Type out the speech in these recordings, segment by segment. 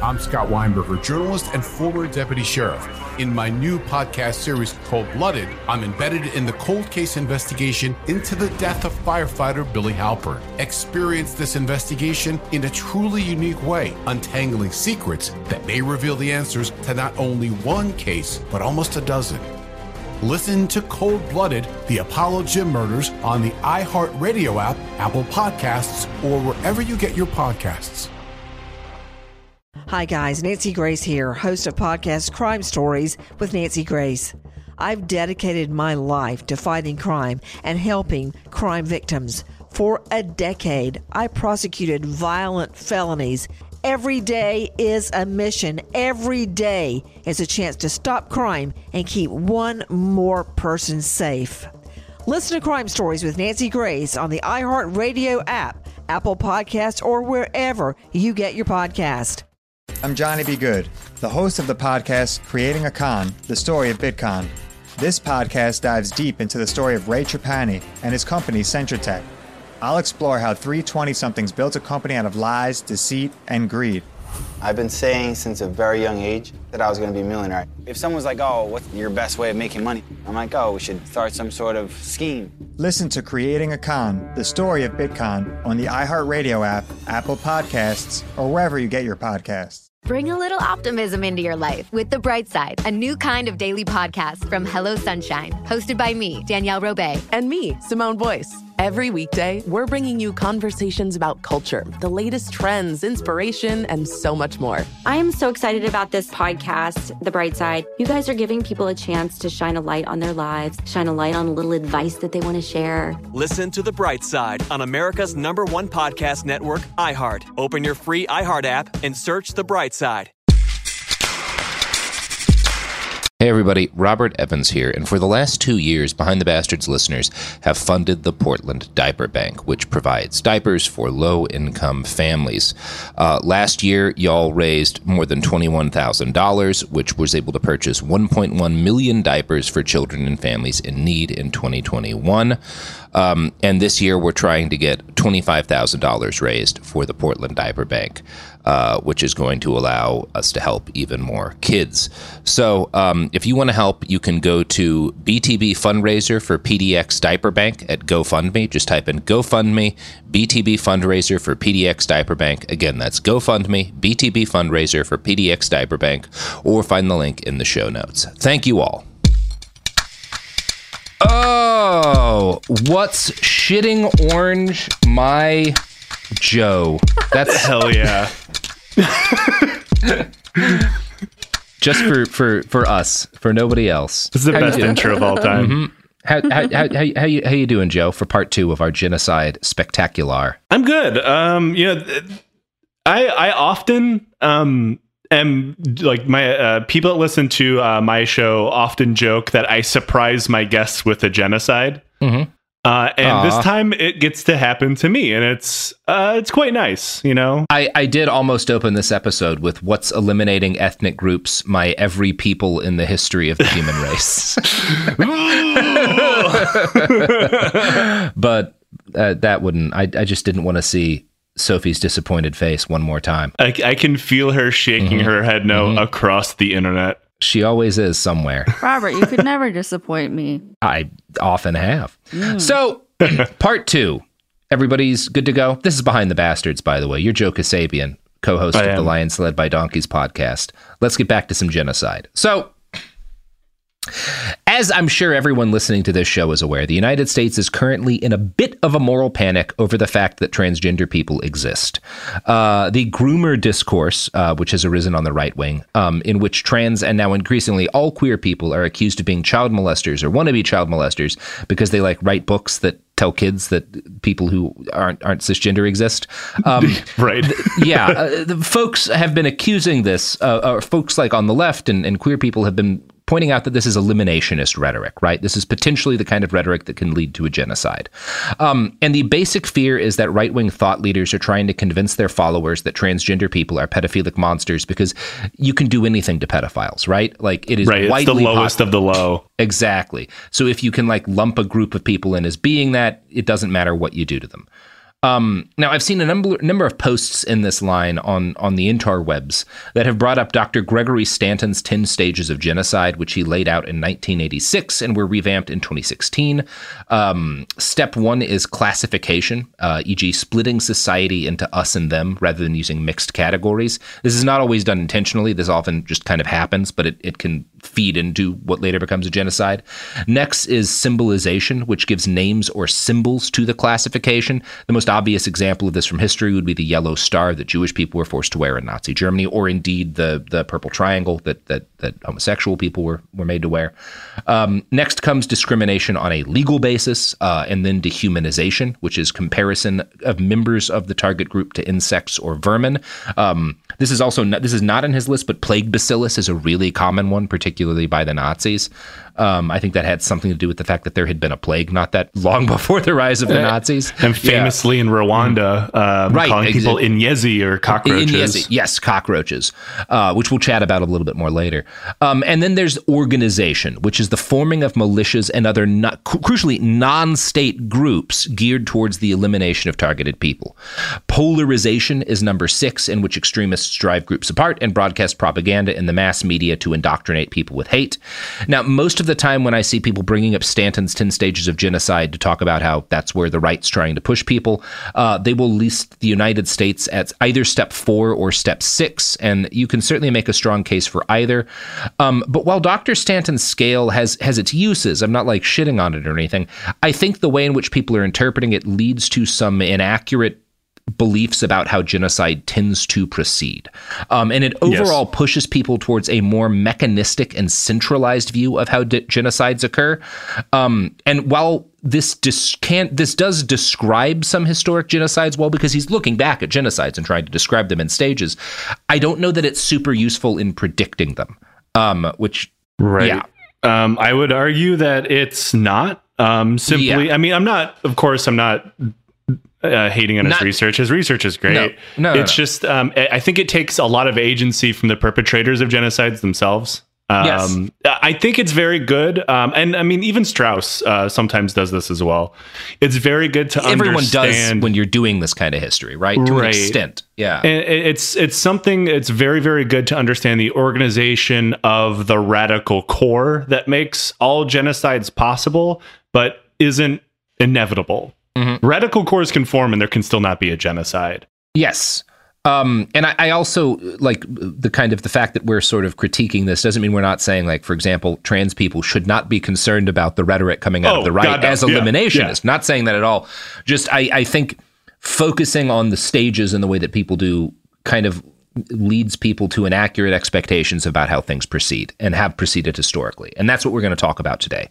I'm Scott Weinberger, journalist and former deputy sheriff. In my new podcast series, Cold Blooded, I'm embedded in the cold case investigation into the death of firefighter Billy Halpern. Experience this investigation in a truly unique way, untangling secrets that may reveal the answers to not only one case, but almost a dozen. Listen to Cold Blooded, the Apollo Gym Murders on the iHeartRadio app, Apple Podcasts, or wherever you get your podcasts. Hi guys, Nancy Grace here, host of podcast Crime Stories with Nancy Grace. I've dedicated my life to fighting crime and helping crime victims. For a decade, I prosecuted violent felonies. Every day is a mission. Every day is a chance to stop crime and keep one more person safe. Listen to Crime Stories with Nancy Grace on the iHeartRadio app, Apple Podcasts, or wherever you get your podcast. I'm Johnny B. Good, the host of the podcast Creating a Con, the story of Bitcoin. This podcast dives deep into the story of Ray Trapani and his company Centratech. I'll explore how three 20-somethings built a company out of lies, deceit, and greed. I've been saying since a very young age that I was going to be a millionaire. If someone's like, oh, what's your best way of making money? I'm like, oh, we should start some sort of scheme. Listen to Creating a Con, the story of Bitcoin on the iHeartRadio app, Apple Podcasts, or wherever you get your podcasts. Bring a little optimism into your life with The Bright Side, a new kind of daily podcast from Hello Sunshine, hosted by me, Danielle Robay. And me, Simone Boyce. Every weekday, we're bringing you conversations about culture, the latest trends, inspiration, and so much more. I am so excited about this podcast, The Bright Side. You guys are giving people a chance to shine a light on their lives, shine a light on a little advice that they want to share. Listen to The Bright Side on America's #1 podcast network, iHeart. Open your free iHeart app and search The Bright Side. Hey everybody, Robert Evans here, and for the last 2 years, Behind the Bastards listeners have funded the Portland Diaper Bank, which provides diapers for low-income families. Last year, y'all raised more than $21,000, which was able to purchase 1.1 million diapers for children and families in need in 2021. And this year, we're trying to get $25,000 raised for the Portland Diaper Bank, which is going to allow us to help even more kids. So if you want to help, you can go to BTB Fundraiser for PDX Diaper Bank at GoFundMe. Just type in GoFundMe, BTB Fundraiser for PDX Diaper Bank. Again, that's GoFundMe, BTB Fundraiser for PDX Diaper Bank, or find the link in the show notes. Thank you all. Oh, what's shitting orange my Joe? That's hell yeah. Just for us, for nobody else. This is the best intro of all time. Mm-hmm. How you doing, Joe? For part 2 of our genocide spectacular. I'm good. I often am like my people that listen to my show often joke that I surprise my guests with a genocide. Mm-hmm. And this time it gets to happen to me, and it's quite nice, you know? I did almost open this episode with what's eliminating ethnic groups, my every people in the history of the human race. But that wouldn't, I just didn't want to see Sophie's disappointed face one more time. I can feel her shaking her head no across the internet. She always is somewhere. Robert, you could never disappoint me. I often have. So, part 2. Everybody's good to go? This is Behind the Bastards, by the way. You're Joe Kasabian, co-host of the Lions Led by Donkeys podcast. Let's get back to some genocide. So, as I'm sure everyone listening to this show is aware, the United States is currently in a bit of a moral panic over the fact that transgender people exist. The groomer discourse, which has arisen on the right wing, in which trans and now increasingly all queer people are accused of being child molesters or wannabe child molesters because they write books that tell kids that people who aren't cisgender exist. Right. The folks have been accusing this, or folks on the left and queer people have been pointing out that this is eliminationist rhetoric, right? This is potentially the kind of rhetoric that can lead to a genocide. And the basic fear is that right-wing thought leaders are trying to convince their followers that transgender people are pedophilic monsters because you can do anything to pedophiles, right? It is widely it's the lowest popular. Of the low. Exactly. So if you can lump a group of people in as being that, it doesn't matter what you do to them. Now, I've seen a number of posts in this line on the interwebs that have brought up Dr. Gregory Stanton's 10 Stages of Genocide, which he laid out in 1986 and were revamped in 2016. Step 1 is classification, e.g. splitting society into us and them rather than using mixed categories. This is not always done intentionally. This often just kind of happens, but it can feed into what later becomes a genocide. Next is symbolization, which gives names or symbols to the classification. The most obvious example of this from history would be the yellow star that Jewish people were forced to wear in Nazi Germany, or indeed the purple triangle that homosexual people were made to wear. Next comes discrimination on a legal basis, and then dehumanization, which is comparison of members of the target group to insects or vermin. This is not in his list, but plague bacillus is a really common one, particularly by the Nazis. I think that had something to do with the fact that there had been a plague not that long before the rise of the Nazis. And famously in Rwanda, calling people Inyezi or cockroaches. Inyezi, yes, cockroaches, which we'll chat about a little bit more later. And then there's organization, which is the forming of militias and other, crucially, non-state groups geared towards the elimination of targeted people. Polarization is number 6, in which extremists drive groups apart and broadcast propaganda in the mass media to indoctrinate people with hate. Now, most of the time when I see people bringing up Stanton's 10 Stages of Genocide to talk about how that's where the right's trying to push people, they will list the United States at either step 4 or step 6, and you can certainly make a strong case for either. But while Dr. Stanton's scale has its uses, I'm not like shitting on it or anything, I think the way in which people are interpreting it leads to some inaccurate beliefs about how genocide tends to proceed. And it overall pushes people towards a more mechanistic and centralized view of how genocides occur. And while this does describe some historic genocides well, because he's looking back at genocides and trying to describe them in stages, I don't know that it's super useful in predicting them, I would argue that it's not simply, I mean, I'm not hating on his research. His research is great. Just, I think it takes a lot of agency from the perpetrators of genocides themselves. I think it's very good. And I mean, even Strauss sometimes does this as well. It's very good to Everyone understand. Does when you're doing this kind of history, right? To an extent. Yeah. And it's something, it's very, very good to understand the organization of the radical core that makes all genocides possible, but isn't inevitable. Mm-hmm. Radical cores can form and there can still not be a genocide. Yes. And I also like the fact that we're sort of critiquing this doesn't mean we're not saying, like, for example, trans people should not be concerned about the rhetoric coming out of the right as eliminationists. Yeah. Not saying that at all. Just I think focusing on the stages and the way that people do kind of leads people to inaccurate expectations about how things proceed and have proceeded historically. And that's what we're going to talk about today.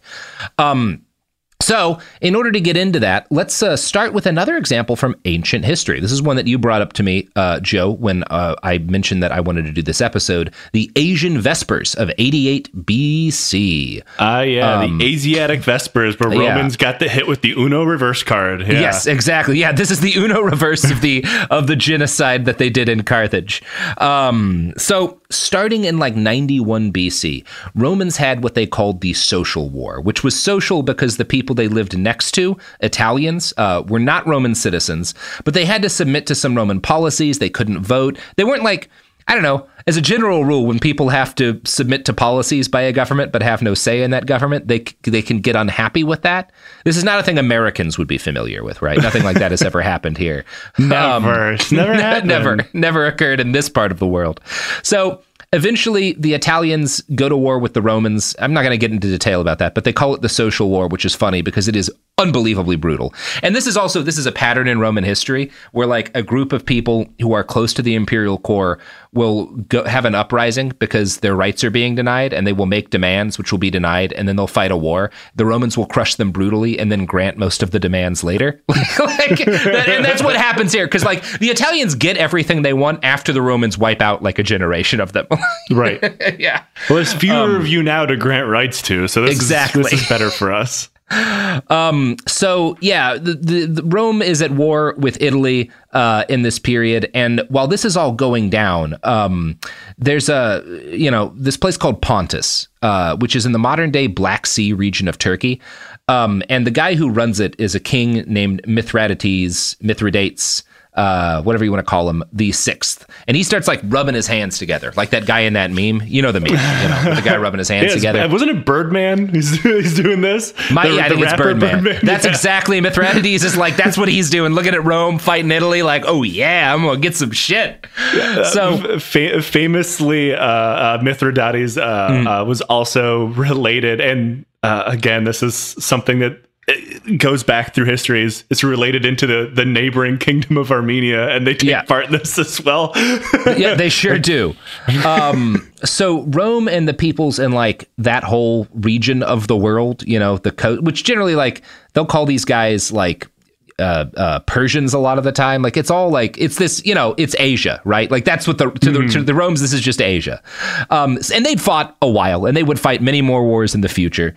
So in order to get into that, let's start with another example from ancient history. This is one that you brought up to me, Joe, when I mentioned that I wanted to do this episode, the Asian Vespers of 88 BC. The Asiatic Vespers, where Romans got the hit with the Uno reverse card. Yeah. Yes, exactly. Yeah, this is the Uno reverse of the genocide that they did in Carthage. So starting in like 91 BC, Romans had what they called the Social War, which was social because the people they lived next to, Italians, were not Roman citizens, but they had to submit to some Roman policies. They couldn't vote. They weren't like, I don't know, as a general rule, when people have to submit to policies by a government but have no say in that government, they can get unhappy with that. This is not a thing Americans would be familiar with, right? Nothing like that has ever happened here. Never happened. Never occurred in this part of the world. So eventually, the Italians go to war with the Romans. I'm not going to get into detail about that, but they call it the Social War, which is funny because it is unbelievably brutal. And this is a pattern in Roman history where like a group of people who are close to the imperial core will have an uprising because their rights are being denied, and they will make demands which will be denied, and then they'll fight a war. The Romans will crush them brutally and then grant most of the demands later. And that's what happens here, because like the Italians get everything they want after the Romans wipe out like a generation of them. Right. Yeah. Well, there's fewer of you now to grant rights to, so this is better for us. So yeah, the Rome is at war with Italy in this period, and while this is all going down, there's this place called Pontus, which is in the modern day Black Sea region of Turkey, and the guy who runs it is a king named Mithridates, whatever you want to call him, the sixth. And he starts like rubbing his hands together, like that guy in that meme. You know the meme, with the guy rubbing his hands together. Wasn't it Birdman who's doing this? I think it's Birdman. That's exactly Mithridates is like, that's what he's doing. Looking at Rome, fighting Italy, like, oh yeah, I'm going to get some shit. So famously, Mithridates was also related. And again, this is something that it goes back through history. It's related into the neighboring kingdom of Armenia, and they take part in this as well. Yeah, they sure do. So Rome and the peoples in like that whole region of the world, the coast, which generally like they'll call these guys like Persians a lot of the time. Like it's all like it's this, it's Asia, right? Like that's what to the Romans, this is just Asia. And they'd fought a while, and they would fight many more wars in the future.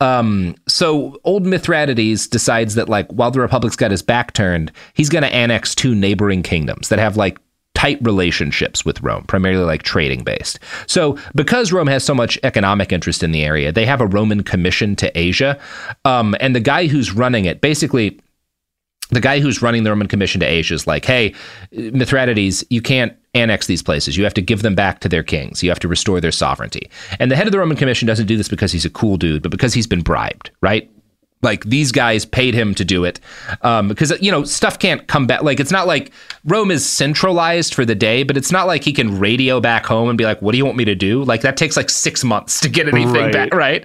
So old Mithridates decides that like while the Republic's got his back turned, he's going to annex two neighboring kingdoms that have like tight relationships with Rome, primarily like trading based. So because Rome has so much economic interest in the area, they have a Roman commission to Asia. And the guy who's running it, basically, the guy who's running the Roman commission to Asia is like, hey, Mithridates, you can't annex these places. You have to give them back to their kings. You have to restore their sovereignty. And the head of the Roman commission doesn't do this because he's a cool dude, but because he's been bribed, right? Like these guys paid him to do it because, stuff can't come back. Like it's not like Rome is centralized for the day, but it's not like he can radio back home and be like, what do you want me to do? Like that takes like 6 months to get anything back, right?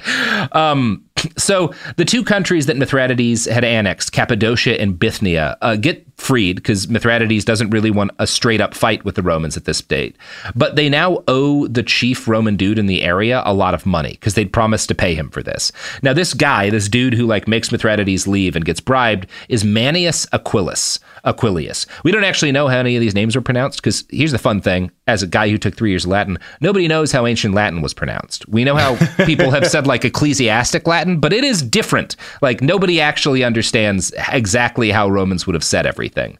So the two countries that Mithridates had annexed, Cappadocia and Bithynia, get freed because Mithridates doesn't really want a straight up fight with the Romans at this date. But they now owe the chief Roman dude in the area a lot of money because they'd promised to pay him for this. Now, this dude who like makes Mithridates leave and gets bribed is Manius Aquilius. We don't actually know how any of these names are pronounced because here's the fun thing. As a guy who took 3 years of Latin, nobody knows how ancient Latin was pronounced. We know how people have said like ecclesiastic Latin, but it is different. Like nobody actually understands exactly how Romans would have said everything.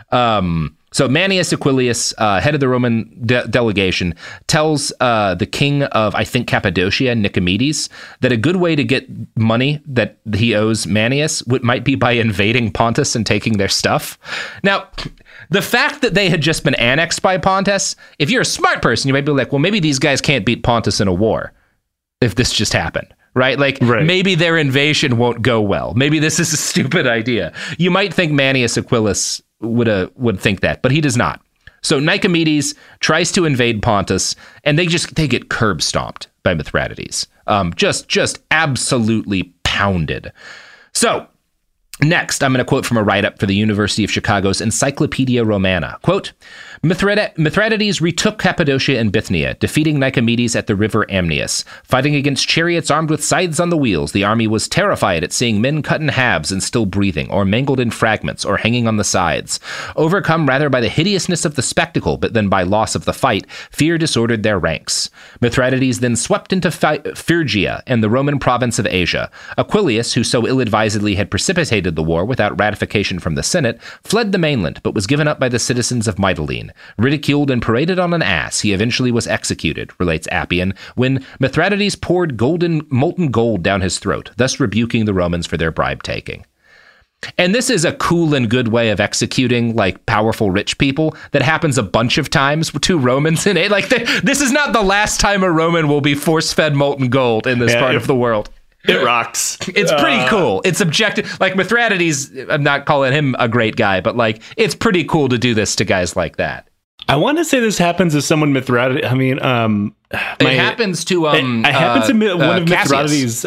So Manius Aquilius, head of the Roman delegation, tells the king of, I think, Cappadocia, Nicomedes, that a good way to get money that he owes Manius might be by invading Pontus and taking their stuff. Now, the fact that they had just been annexed by Pontus, if you're a smart person, you might be like, well, maybe these guys can't beat Pontus in a war if this just happened. Right? Like maybe their invasion won't go well. Maybe this is a stupid idea. You might think Manius Aquilius would think that, but he does not. So Nicomedes tries to invade Pontus, and they get curb stomped by Mithridates. Just absolutely pounded. So next, I'm going to quote from a write-up for the University of Chicago's Encyclopedia Romana. Quote, Mithridates retook Cappadocia and Bithynia, defeating Nicomedes at the river Amnius. Fighting against chariots armed with scythes on the wheels, the army was terrified at seeing men cut in halves and still breathing, or mangled in fragments, or hanging on the sides. Overcome rather by the hideousness of the spectacle, but than by loss of the fight, fear disordered their ranks. Mithridates then swept into Phrygia and the Roman province of Asia. Aquilius, who so ill-advisedly had precipitated the war without ratification from the Senate, fled the mainland, but was given up by the citizens of Mytilene. Ridiculed and paraded on an ass, he eventually was executed, relates Appian, when Mithridates poured molten gold down his throat, thus rebuking the Romans for their bribe-taking. And this is a cool and good way of executing like powerful rich people that happens a bunch of times to Romans in it. Like this is not the last time a Roman will be force-fed molten gold in this part of the world. It rocks. It's pretty cool. It's objective. Like Mithridates, I'm not calling him a great guy, but like it's pretty cool to do this to guys like that. I want to say this happens to someone Mithridates. I mean, it happens to it happens to one of Mithridates'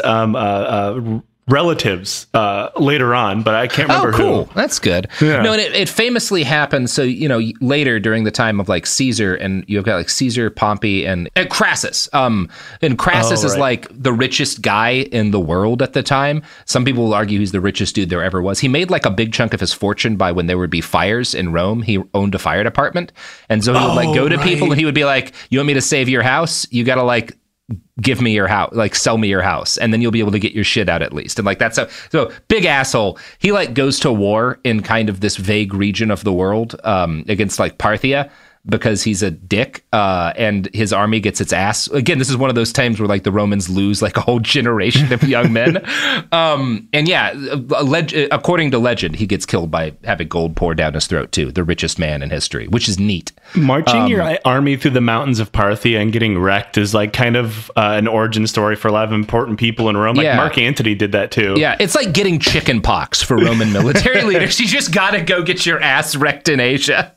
relatives later on, but I can't remember who. Oh, cool. That's good. Yeah. No, and it famously happened. So, later during the time of like Caesar, and you've got like Caesar, Pompey, and Crassus. And Crassus is like the richest guy in the world at the time. Some people will argue he's the richest dude there ever was. He made like a big chunk of his fortune by when there would be fires in Rome. He owned a fire department. And so he would like go to people and he would be like, you want me to save your house? You got to like give me your house, like sell me your house, and then you'll be able to get your shit out at least. And like, so big asshole. He like goes to war in kind of this vague region of the world against like Parthia, because he's a dick, and his army gets its ass. Again, this is one of those times where like the Romans lose like a whole generation of young men. And yeah, according to legend, he gets killed by having gold poured down his throat too, the richest man in history, which is neat. Marching your army through the mountains of Parthia and getting wrecked is like kind of an origin story for a lot of important people in Rome. Like Mark Antony did that too. Yeah, it's like getting chicken pox for Roman military leaders. You just gotta go get your ass wrecked in Asia.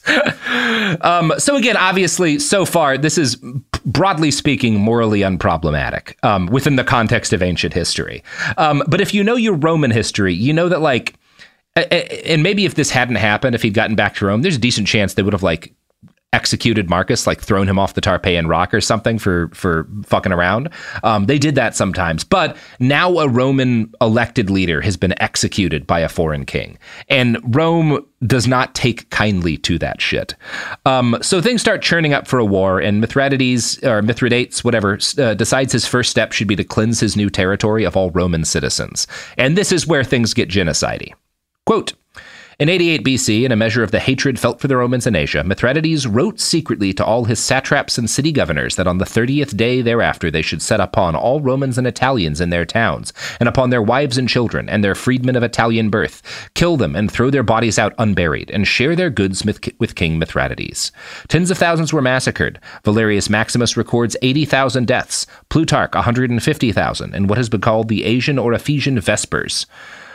So again, obviously, so far, this is, broadly speaking, morally unproblematic within the context of ancient history. But if you know your Roman history, you know that, like, and maybe if this hadn't happened, if he'd gotten back to Rome, there's a decent chance they would have, like, executed Marcus, like thrown him off the Tarpeian Rock or something for fucking around. They did that sometimes. But now a Roman elected leader has been executed by a foreign king. And Rome does not take kindly to that shit. So things start churning up for a war, and Mithridates, whatever, decides his first step should be to cleanse his new territory of all Roman citizens. And this is where things get genocide-y. Quote, in 88 BC, in a measure of the hatred felt for the Romans in Asia, Mithridates wrote secretly to all his satraps and city governors that on the 30th day thereafter they should set upon all Romans and Italians in their towns, and upon their wives and children, and their freedmen of Italian birth, kill them and throw their bodies out unburied, and share their goods with King Mithridates. Tens of thousands were massacred. Valerius Maximus records 80,000 deaths, Plutarch 150,000, in what has been called the Asian or Ephesian Vespers.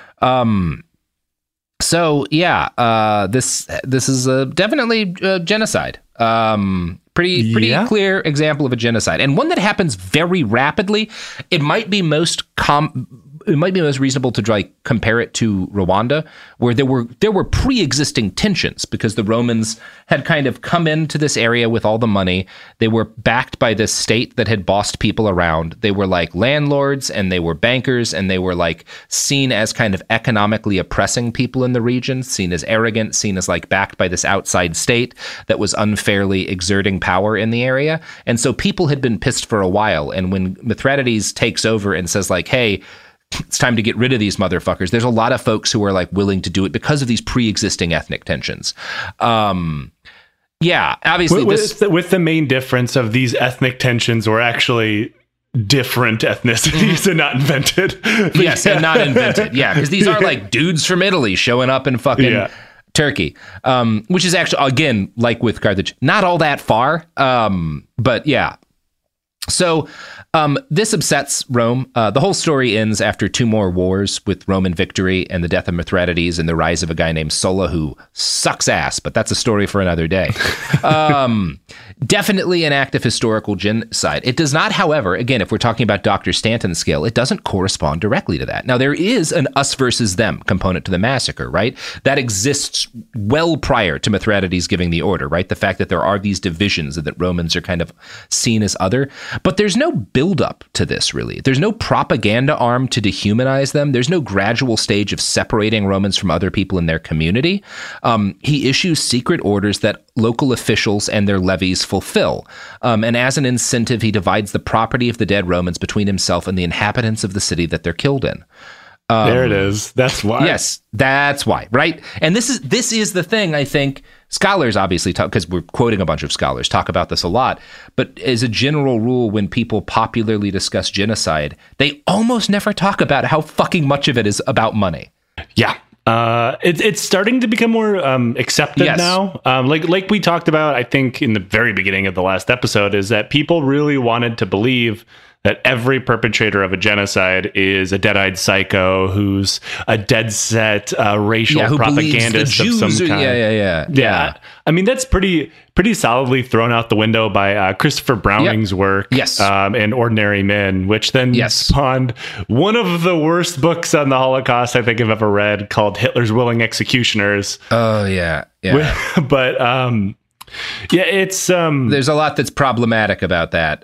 So yeah, this is definitely genocide. Pretty clear example of a genocide, and one that happens very rapidly. It might be most reasonable to compare it to Rwanda, where there were pre-existing tensions because the Romans had kind of come into this area with all the money. They were backed by this state that had bossed people around. They were like landlords and they were bankers, and they were like seen as kind of economically oppressing people in the region, seen as arrogant, seen as like backed by this outside state that was unfairly exerting power in the area. And so people had been pissed for a while. And when Mithridates takes over and says like, hey, it's time to get rid of these motherfuckers, there's a lot of folks who are like willing to do it because of these pre-existing ethnic tensions. Yeah, obviously with the main difference of these ethnic tensions were actually different ethnicities and not invented. Yes, and not invented. Yeah, because these are like dudes from Italy showing up in fucking Turkey, which is actually, again, like with Carthage, not all that far. But yeah. So this upsets Rome. The whole story ends after 2 more wars with Roman victory and the death of Mithridates and the rise of a guy named Sulla who sucks ass, but that's a story for another day. Definitely an act of historical genocide. It does not, however, again, if we're talking about Dr. Stanton's scale, it doesn't correspond directly to that. Now, there is an us versus them component to the massacre, right? That exists well prior to Mithridates giving the order, right? The fact that there are these divisions and that Romans are kind of seen as other. But there's no buildup to this, really. There's no propaganda arm to dehumanize them. There's no gradual stage of separating Romans from other people in their community. He issues secret orders that local officials and their levies fulfill. And as an incentive, he divides the property of the dead Romans between himself and the inhabitants of the city that they're killed in. There it is. That's why. Yes, that's why, right? And this is the thing, I think, scholars obviously talk, because we're quoting a bunch of scholars, talk about this a lot. But as a general rule, when people popularly discuss genocide, they almost never talk about how fucking much of it is about money. Yeah. It's starting to become more accepted now. Like we talked about, I think, in the very beginning of the last episode, is that people really wanted to believe that every perpetrator of a genocide is a dead-eyed psycho who's a dead-set racial propagandist of some kind. Yeah. I mean, that's pretty solidly thrown out the window by Christopher Browning's work, and Ordinary Men, which then spawned one of the worst books on the Holocaust I think I've ever read, called Hitler's Willing Executioners. Oh, yeah. But it's there's a lot that's problematic about that.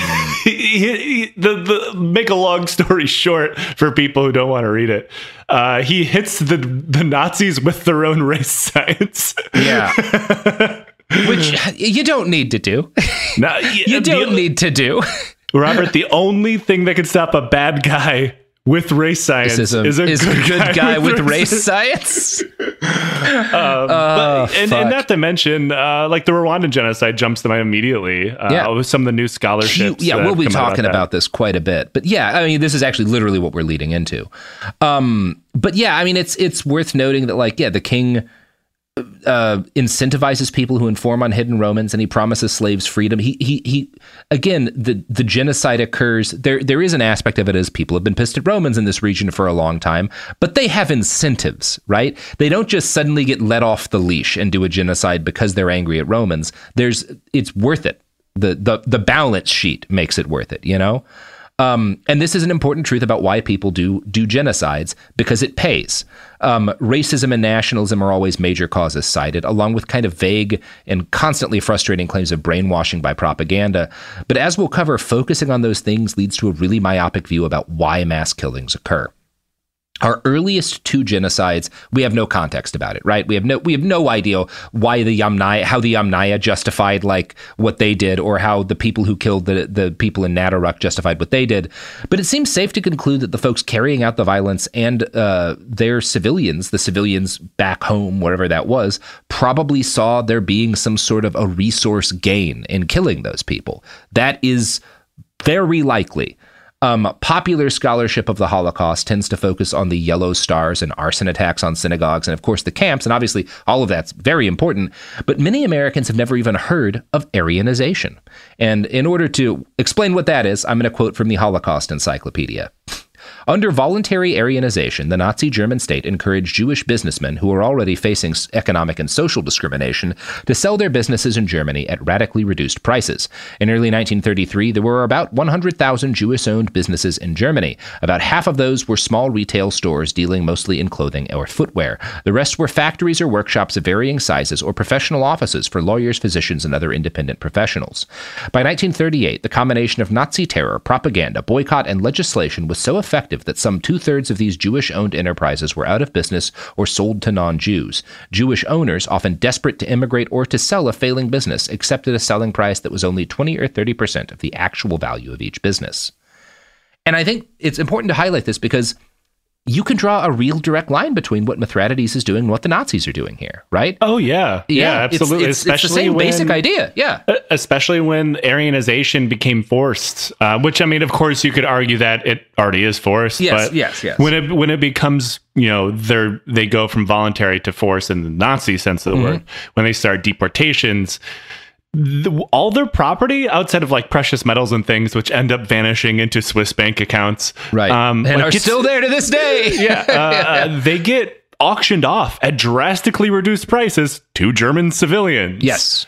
Make a long story short for people who don't want to read it, he hits the Nazis with their own race science. Yeah. Which you don't need to do. No, you don't need to do. Robert, the only thing that can stop a bad guy with race science is a good guy with race science. And not to mention, like the Rwandan genocide jumps to mind immediately. With some of the new scholarships. We'll be talking about this quite a bit. But yeah, I mean, this is actually literally what we're leading into. But yeah, I mean, it's worth noting that, like, the king incentivizes people who inform on hidden Romans, and he promises slaves freedom. He again, the genocide occurs. There is an aspect of it as people have been pissed at Romans in this region for a long time, but they have incentives, right? They don't just suddenly get let off the leash and do a genocide because they're angry at Romans. It's worth it. The balance sheet makes it worth it, you know? And this is an important truth about why people do genocides, because it pays. Racism and nationalism are always major causes cited, along with kind of vague and constantly frustrating claims of brainwashing by propaganda. But as we'll cover, focusing on those things leads to a really myopic view about why mass killings occur. Our earliest two genocides, we have no context about it, right? We have no idea why how the Yamnaya justified like what they did, or how the people who killed the people in Nataruk justified what they did. But it seems safe to conclude that the folks carrying out the violence and their civilians, the civilians back home, wherever that was, probably saw there being some sort of a resource gain in killing those people. That is very likely. Popular scholarship of the Holocaust tends to focus on the yellow stars and arson attacks on synagogues and, of course, the camps. And obviously, all of that's very important. But many Americans have never even heard of Aryanization. And in order to explain what that is, I'm going to quote from the Holocaust Encyclopedia. Under voluntary Aryanization, the Nazi German state encouraged Jewish businessmen who were already facing economic and social discrimination to sell their businesses in Germany at radically reduced prices. In early 1933, there were about 100,000 Jewish-owned businesses in Germany. About half of those were small retail stores dealing mostly in clothing or footwear. The rest were factories or workshops of varying sizes or professional offices for lawyers, physicians, and other independent professionals. By 1938, the combination of Nazi terror, propaganda, boycott, and legislation was so effective that some 2/3 of these Jewish-owned enterprises were out of business or sold to non-Jews. Jewish owners, often desperate to immigrate or to sell a failing business, accepted a selling price that was only 20 or 30% of the actual value of each business. And I think it's important to highlight this because you can draw a real direct line between what Mithridates is doing and what the Nazis are doing here, right? Oh, yeah. Yeah, absolutely. It's the same basic idea, yeah. Especially when Aryanization became forced, which, I mean, of course, you could argue that it already is forced. Yes, but yes. When it becomes, you know, they go from voluntary to forced in the Nazi sense of the word, when they start deportations, all their property outside of like precious metals and things, which end up vanishing into Swiss bank accounts, right? And are still there to this day. They get auctioned off at drastically reduced prices to German civilians. Yes.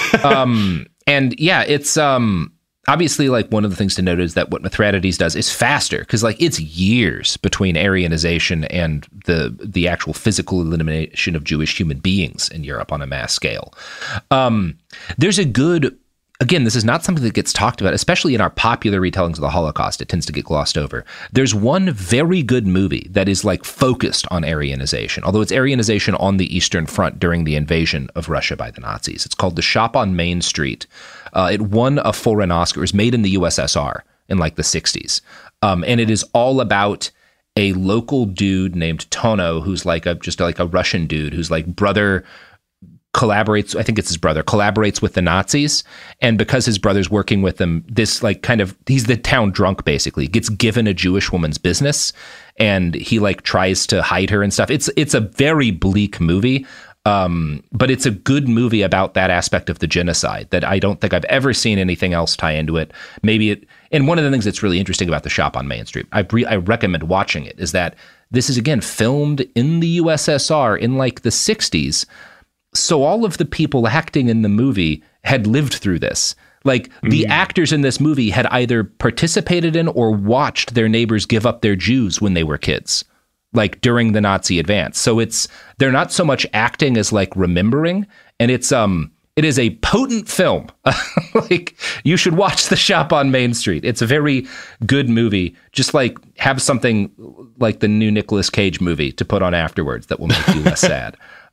And yeah, it's obviously, like, one of the things to note is that what Mithridates does is faster, because like it's years between Aryanization and the actual physical elimination of Jewish human beings in Europe on a mass scale. There's a good, again, this is not something that gets talked about, especially in our popular retellings of the Holocaust. It tends to get glossed over. There's one very good movie that is like focused on Aryanization, although it's Aryanization on the Eastern Front during the invasion of Russia by the Nazis. It's called The Shop on Main Street. It won a foreign Oscar. It was made in the USSR in like the 60s. And it is all about a local dude named Tono, who's like just a Russian dude who's like collaborates with the Nazis. And because his brother's working with them, this like kind of, he's the town drunk basically, gets given a Jewish woman's business and he like tries to hide her and stuff. It's a very bleak movie. But it's a good movie about that aspect of the genocide that I don't think I've ever seen anything else tie into it. And one of the things that's really interesting about The Shop on Main Street, I recommend watching it, is that this is, again, filmed in the USSR in like the 60s. So all of the people acting in the movie had lived through this. Like the actors in this movie had either participated in or watched their neighbors give up their Jews when they were kids, like during the Nazi advance. So they're not so much acting as like remembering, and it is a potent film. Like you should watch The Shop on Main Street. It's a very good movie. Just like have something like the new Nicolas Cage movie to put on afterwards that will make you less sad.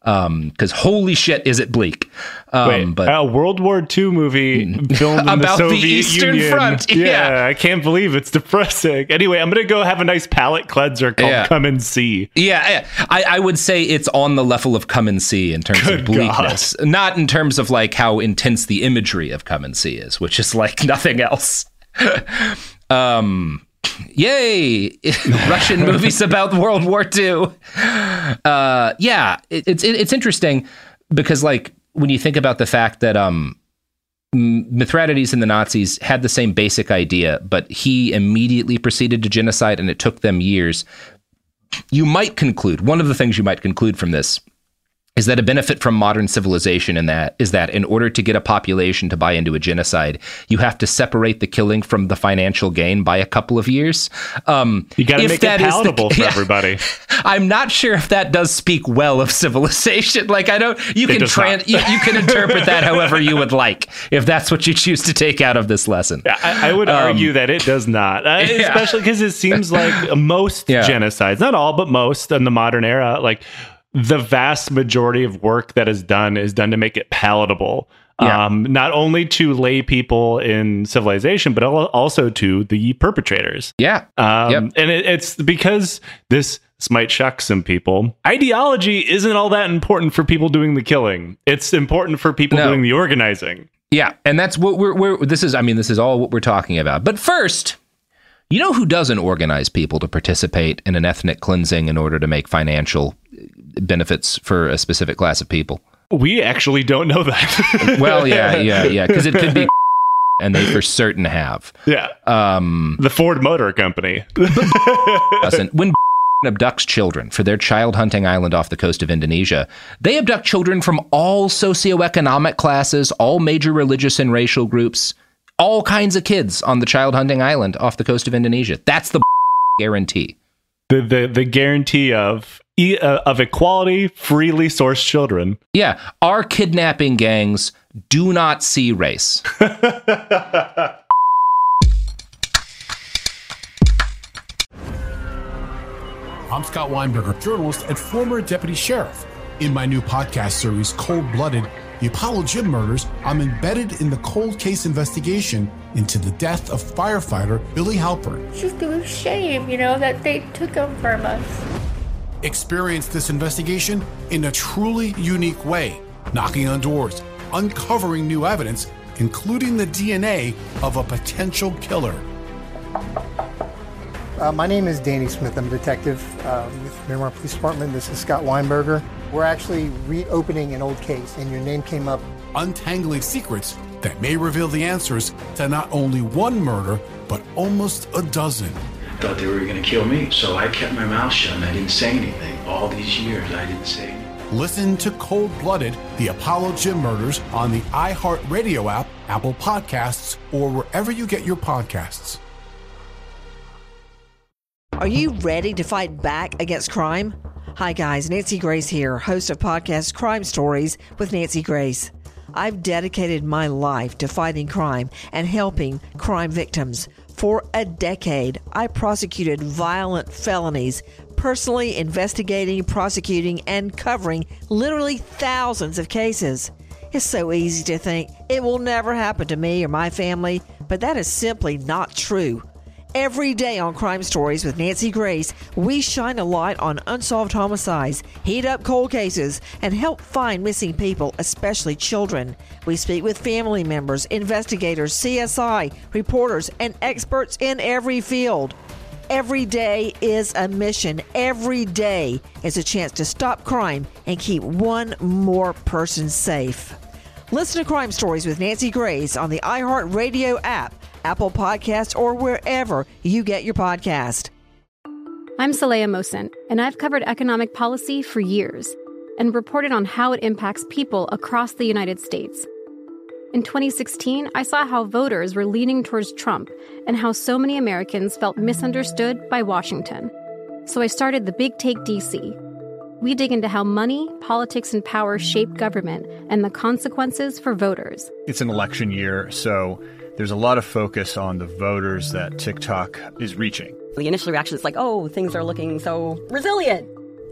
Because holy shit, is it bleak. But a World War II movie filmed in about the Soviet the Eastern Union. Front. Yeah, I can't believe it's depressing. Anyway, I'm going to go have a nice palate cleanser called Come and See. Yeah, I would say it's on the level of Come and See in terms of bleakness. God. Not in terms of like how intense the imagery of Come and See is, which is like nothing else. Yay! Russian movies about World War II. It's interesting because, like, when you think about the fact that Mithridates and the Nazis had the same basic idea, but he immediately proceeded to genocide, and it took them years. You might conclude, one of the things you might conclude from this is that a benefit from modern civilization is that in order to get a population to buy into a genocide, you have to separate the killing from the financial gain by a couple of years. You got to make it palatable for everybody. I'm not sure if that does speak well of civilization. Like, you can interpret that however you would like, if that's what you choose to take out of this lesson. I would argue that it does not, especially because it seems like most genocides, not all, but most in the modern era, like, the vast majority of work that is done to make it palatable, not only to lay people in civilization, but also to the perpetrators. And it's because this might shock some people. Ideology isn't all that important for people doing the killing. It's important for people doing the organizing. Yeah, and that's what this is all what we're talking about. But first, you know who doesn't organize people to participate in an ethnic cleansing in order to make financial benefits for a specific class of people? We actually don't know that. Well, yeah, because it could be, and they for certain have. Yeah. The Ford Motor Company. When abducts children for their child hunting island off the coast of Indonesia, they abduct children from all socioeconomic classes, all major religious and racial groups, all kinds of kids on the child hunting island off the coast of Indonesia. That's the guarantee. The guarantee of equality, freely sourced children. Yeah, our kidnapping gangs do not see race. I'm Scott Weinberger, journalist and former deputy sheriff. In my new podcast series, Cold Blooded, The Apollo Gym Murders, I'm embedded in the cold case investigation into the death of firefighter Billy Halpern. It's just a shame, that they took him from us. Experience this investigation in a truly unique way, knocking on doors, uncovering new evidence, including the DNA of a potential killer. My name is Danny Smith. I'm a detective with Miramar Police Department. This is Scott Weinberger. We're actually reopening an old case, and your name came up. Untangling secrets that may reveal the answers to not only one murder, but almost a dozen. I thought they were going to kill me, so I kept my mouth shut and I didn't say anything. All these years, I didn't say anything. Listen to Cold Blooded, The Apollo Gym Murders on the iHeartRadio app, Apple Podcasts, or wherever you get your podcasts. Are you ready to fight back against crime? Hi guys, Nancy Grace here, host of podcast Crime Stories with Nancy Grace. I've dedicated my life to fighting crime and helping crime victims. For a decade, I prosecuted violent felonies, personally investigating, prosecuting, and covering literally thousands of cases. It's so easy to think it will never happen to me or my family, but that is simply not true. Every day on Crime Stories with Nancy Grace, we shine a light on unsolved homicides, heat up cold cases, and help find missing people, especially children. We speak with family members, investigators, CSI, reporters, and experts in every field. Every day is a mission. Every day is a chance to stop crime and keep one more person safe. Listen to Crime Stories with Nancy Grace on the iHeartRadio app, Apple Podcasts, or wherever you get your podcast. I'm Saleha Mohsen, and I've covered economic policy for years and reported on how it impacts people across the United States. In 2016, I saw how voters were leaning towards Trump and how so many Americans felt misunderstood by Washington. So I started The Big Take DC. We dig into how money, politics, and power shape government and the consequences for voters. It's an election year, so there's a lot of focus on the voters that TikTok is reaching. The initial reaction is like, oh, things are looking so resilient.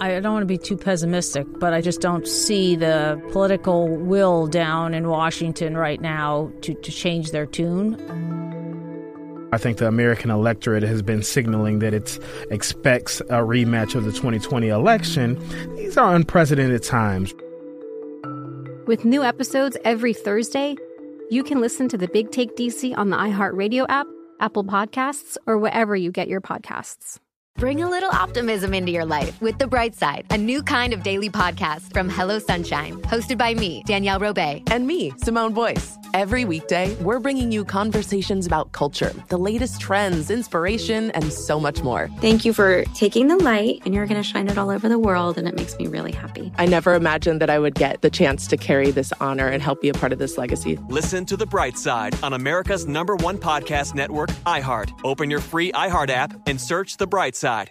I don't want to be too pessimistic, but I just don't see the political will down in Washington right now to change their tune. I think the American electorate has been signaling that it expects a rematch of the 2020 election. These are unprecedented times. With new episodes every Thursday, you can listen to The Big Take DC on the iHeartRadio app, Apple Podcasts, or wherever you get your podcasts. Bring a little optimism into your life with The Bright Side, a new kind of daily podcast from Hello Sunshine, hosted by me, Danielle Robay. And me, Simone Boyce. Every weekday, we're bringing you conversations about culture, the latest trends, inspiration, and so much more. Thank you for taking the light, and you're going to shine it all over the world, and it makes me really happy. I never imagined that I would get the chance to carry this honor and help be a part of this legacy. Listen to The Bright Side on America's #1 podcast network, iHeart. Open your free iHeart app and search The Bright Side.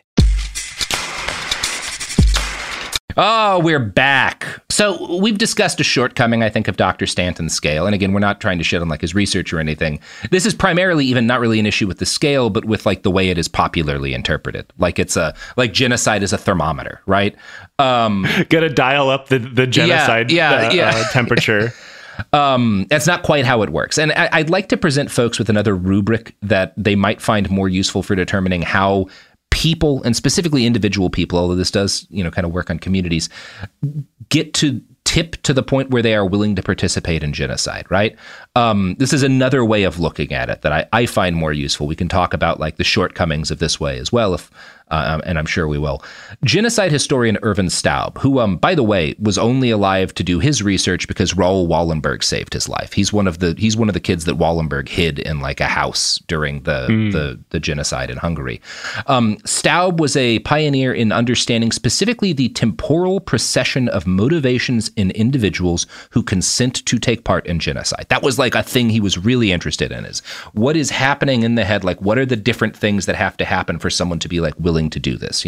Oh, we're back. So we've discussed a shortcoming, I think, of Dr. Stanton's scale. And again, we're not trying to shit on like his research or anything. This is primarily even not really an issue with the scale, but with like the way it is popularly interpreted. Like it's like genocide is a thermometer, right? Gotta dial up the genocide temperature. That's not quite how it works. And I'd like to present folks with another rubric that they might find more useful for determining how people, and specifically individual people, although this does, kind of work on communities, get to tip to the point where they are willing to participate in genocide, right? This is another way of looking at it that I find more useful. We can talk about like the shortcomings of this way as well, and I'm sure we will. Genocide historian Irvin Staub, who, by the way, was only alive to do his research because Raoul Wallenberg saved his life. He's one of the kids that Wallenberg hid in like a house during the genocide in Hungary. Staub was a pioneer in understanding specifically the temporal procession of motivations in individuals who consent to take part in genocide. That was like a thing he was really interested in, is what is happening in the head? Like, what are the different things that have to happen for someone to be like willing to do this,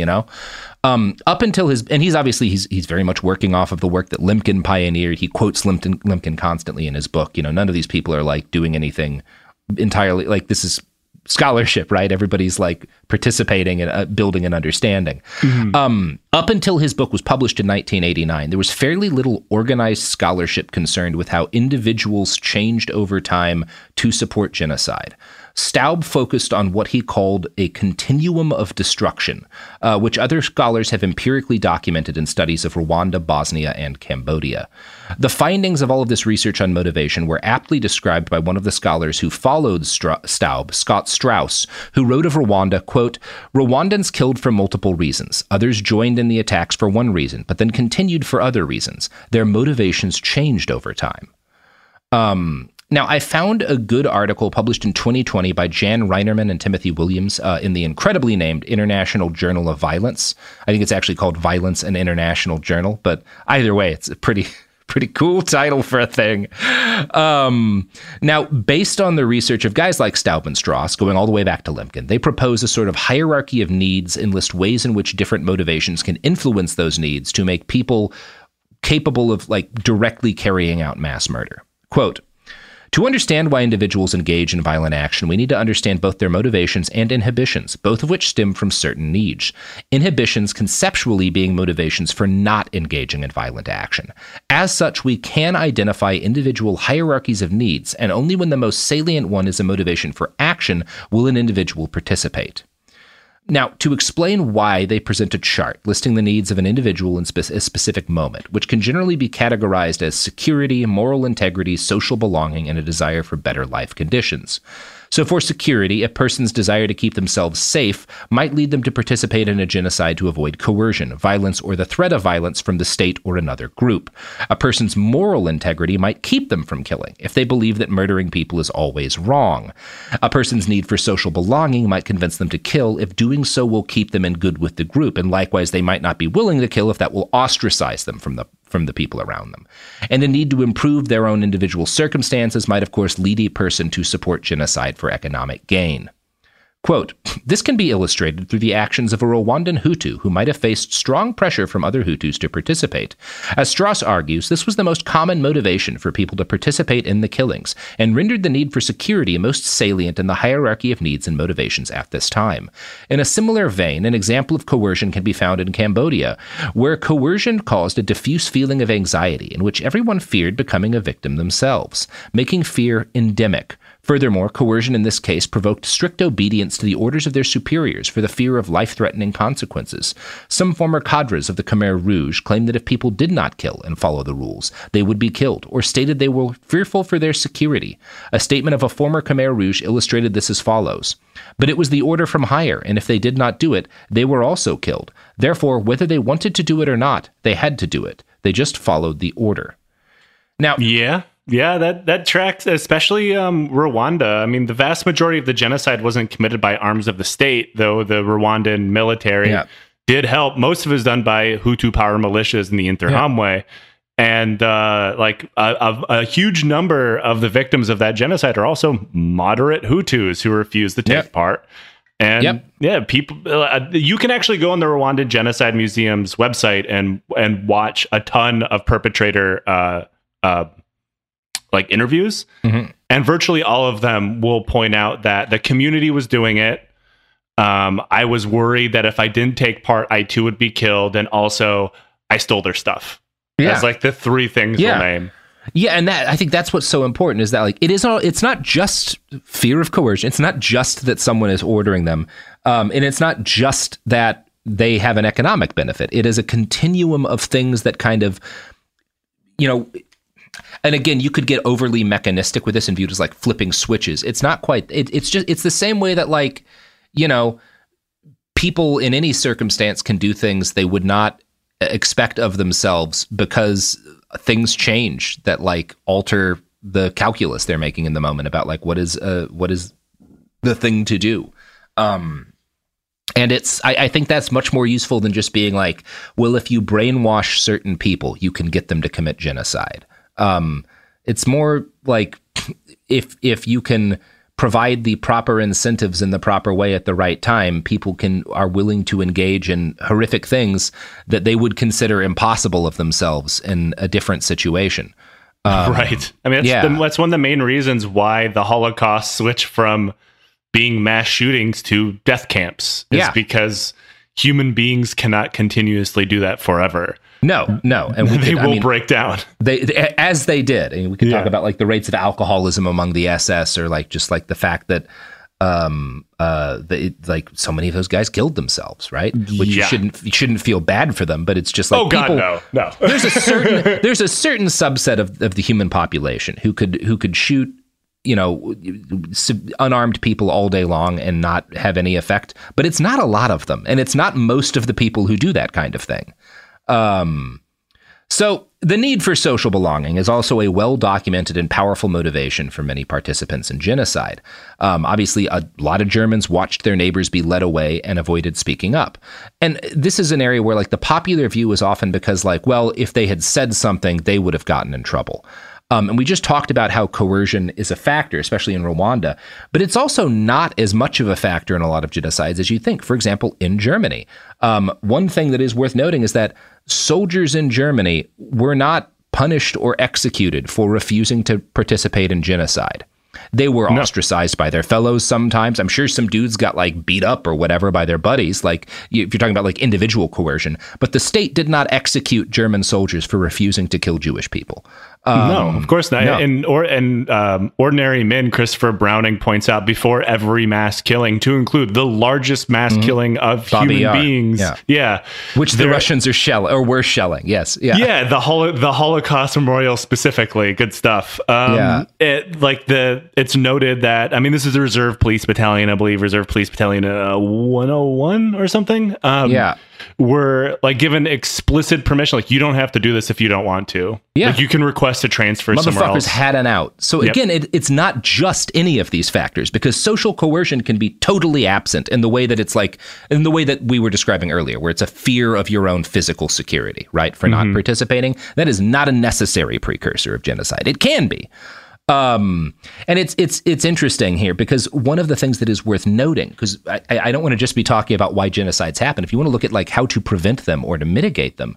up until he's very much working off of the work that Lemkin pioneered. He quotes Lemkin constantly in his book. None of these people are like doing anything entirely, like this is scholarship, right? Everybody's like participating and building an understanding. Mm-hmm. Up until his book was published in 1989, there was fairly little organized scholarship concerned with how individuals changed over time to support genocide. Staub focused on what he called a continuum of destruction, which other scholars have empirically documented in studies of Rwanda, Bosnia, and Cambodia. The findings of all of this research on motivation were aptly described by one of the scholars who followed Staub, Scott Strauss, who wrote of Rwanda, quote, "Rwandans killed for multiple reasons. Others joined in the attacks for one reason, but then continued for other reasons. Their motivations changed over time." Now, I found a good article published in 2020 by Jan Reinerman and Timothy Williams in the incredibly named International Journal of Violence. I think it's actually called Violence, an International Journal, but either way, it's a pretty cool title for a thing. Now, based on the research of guys like Staub and Strauss, going all the way back to Lemkin, they propose a sort of hierarchy of needs and list ways in which different motivations can influence those needs to make people capable of like directly carrying out mass murder. Quote, "To understand why individuals engage in violent action, we need to understand both their motivations and inhibitions, both of which stem from certain needs. Inhibitions conceptually being motivations for not engaging in violent action. As such, we can identify individual hierarchies of needs, and only when the most salient one is a motivation for action will an individual participate." Now, to explain why, they present a chart listing the needs of an individual in a specific moment, which can generally be categorized as security, moral integrity, social belonging, and a desire for better life conditions. So for security, a person's desire to keep themselves safe might lead them to participate in a genocide to avoid coercion, violence, or the threat of violence from the state or another group. A person's moral integrity might keep them from killing if they believe that murdering people is always wrong. A person's need for social belonging might convince them to kill if doing so will keep them in good with the group, and likewise they might not be willing to kill if that will ostracize them from the people around them. And a need to improve their own individual circumstances might, of course, lead a person to support genocide for economic gain. Quote, this can be illustrated through the actions of a Rwandan Hutu who might have faced strong pressure from other Hutus to participate. As Strauss argues, this was the most common motivation for people to participate in the killings and rendered the need for security most salient in the hierarchy of needs and motivations at this time. In a similar vein, an example of coercion can be found in Cambodia, where coercion caused a diffuse feeling of anxiety in which everyone feared becoming a victim themselves, making fear endemic. Furthermore, coercion in this case provoked strict obedience to the orders of their superiors for the fear of life-threatening consequences. Some former cadres of the Khmer Rouge claimed that if people did not kill and follow the rules, they would be killed, or stated they were fearful for their security. A statement of a former Khmer Rouge illustrated this as follows. But it was the order from higher, and if they did not do it, they were also killed. Therefore, whether they wanted to do it or not, they had to do it. They just followed the order. Now, Yeah, that tracks, especially Rwanda. I mean, the vast majority of the genocide wasn't committed by arms of the state, though the Rwandan military did help. Most of it was done by Hutu power militias in the Interahamwe. And a huge number of the victims of that genocide are also moderate Hutus who refused to take part. And people, you can actually go on the Rwandan Genocide Museum's website and watch a ton of perpetrator interviews, and virtually all of them will point out that the community was doing it. I was worried that if I didn't take part, I too would be killed, and also I stole their stuff. That's like the three things remain. Yeah, and I think that's what's so important is that it's not just fear of coercion. It's not just that someone is ordering them, and it's not just that they have an economic benefit. It is a continuum of things that kind of, and again, you could get overly mechanistic with this and viewed as like flipping switches. It's not quite. It's the same way that people in any circumstance can do things they would not expect of themselves because things change that alter the calculus they're making in the moment about what is the thing to do. And I think that's much more useful than just being well, if you brainwash certain people, you can get them to commit genocide. It's more like if you can provide the proper incentives in the proper way at the right time, people are willing to engage in horrific things that they would consider impossible of themselves in a different situation. Right. I mean, that's one of the main reasons why the Holocaust switched from being mass shootings to death camps. Is because human beings cannot continuously do that forever. No, and they will break down. As they did. And we could talk about the rates of alcoholism among the SS, or just the fact that so many of those guys killed themselves, right? Which you shouldn't feel bad for them, but it's just oh God, no. There's a certain subset of the human population who could shoot unarmed people all day long and not have any effect, but it's not a lot of them, and it's not most of the people who do that kind of thing. So the need for social belonging is also a well-documented and powerful motivation for many participants in genocide. Obviously, a lot of Germans watched their neighbors be led away and avoided speaking up. And this is an area where the popular view is often because if they had said something, they would have gotten in trouble. And we just talked about how coercion is a factor, especially in Rwanda, but it's also not as much of a factor in a lot of genocides as you think. For example, in Germany, one thing that is worth noting is that soldiers in Germany were not punished or executed for refusing to participate in genocide. They were ostracized by their fellows sometimes. I'm sure some dudes got beat up or whatever by their buddies, if you're talking about individual coercion. But the state did not execute German soldiers for refusing to kill Jewish people. No, of course not. No. Ordinary Men, Christopher Browning points out, before every mass killing, to include the largest mass killing of human beings. Yeah. Which the Russians were shelling. Yes. Yeah. Yeah. The Holocaust Memorial specifically. Good stuff. It's noted that, this is the Reserve Police Battalion, I believe, Reserve Police Battalion 101 or something. Were given explicit permission. You don't have to do this if you don't want to. Yeah. You can request a transfer somewhere else. Motherfuckers had an out. So again, it's not just any of these factors, because social coercion can be totally absent in the way that it's in the way that we were describing earlier, where it's a fear of your own physical security, right? For not participating. That is not a necessary precursor of genocide. It can be. And it's interesting here because one of the things that is worth noting, because I don't want to just be talking about why genocides happen. If you want to look at like how to prevent them or to mitigate them,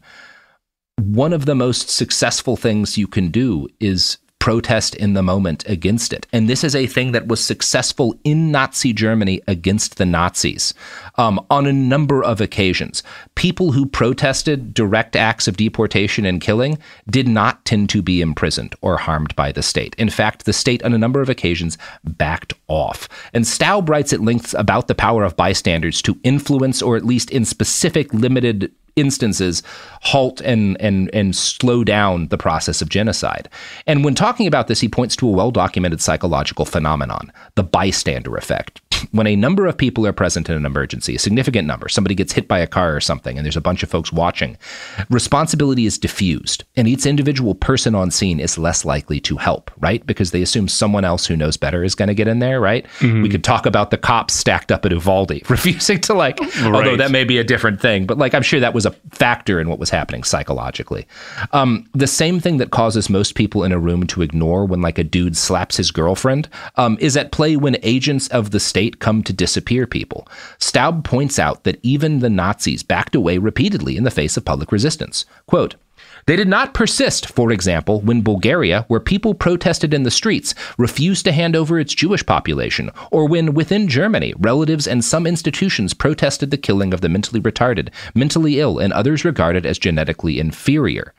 one of the most successful things you can do is protest in the moment against it. And this is a thing that was successful in Nazi Germany against the Nazis on a number of occasions. People who protested direct acts of deportation and killing did not tend to be imprisoned or harmed by the state. In fact, the state on a number of occasions backed off. And Staub writes at length about the power of bystanders to influence, or at least in specific limited instances, halt and slow down the process of genocide. And when talking about this, he points to a well-documented psychological phenomenon, the bystander effect. When a number of people are present in an emergency, a significant number, somebody gets hit by a car or something, and there's a bunch of folks watching, responsibility is diffused, and each individual person on scene is less likely to help, right? Because they assume someone else who knows better is going to get in there, right? Mm-hmm. We could talk about the cops stacked up at Uvalde, refusing to although that may be a different thing, but I'm sure that was a factor in what was happening psychologically. The same thing that causes most people in a room to ignore when a dude slaps his girlfriend is at play when agents of the state come to disappear people. Staub points out that even the Nazis backed away repeatedly in the face of public resistance. Quote, "They did not persist, for example, when Bulgaria, where people protested in the streets, refused to hand over its Jewish population, or when, within Germany, relatives and some institutions protested the killing of the mentally retarded, mentally ill, and others regarded as genetically inferior."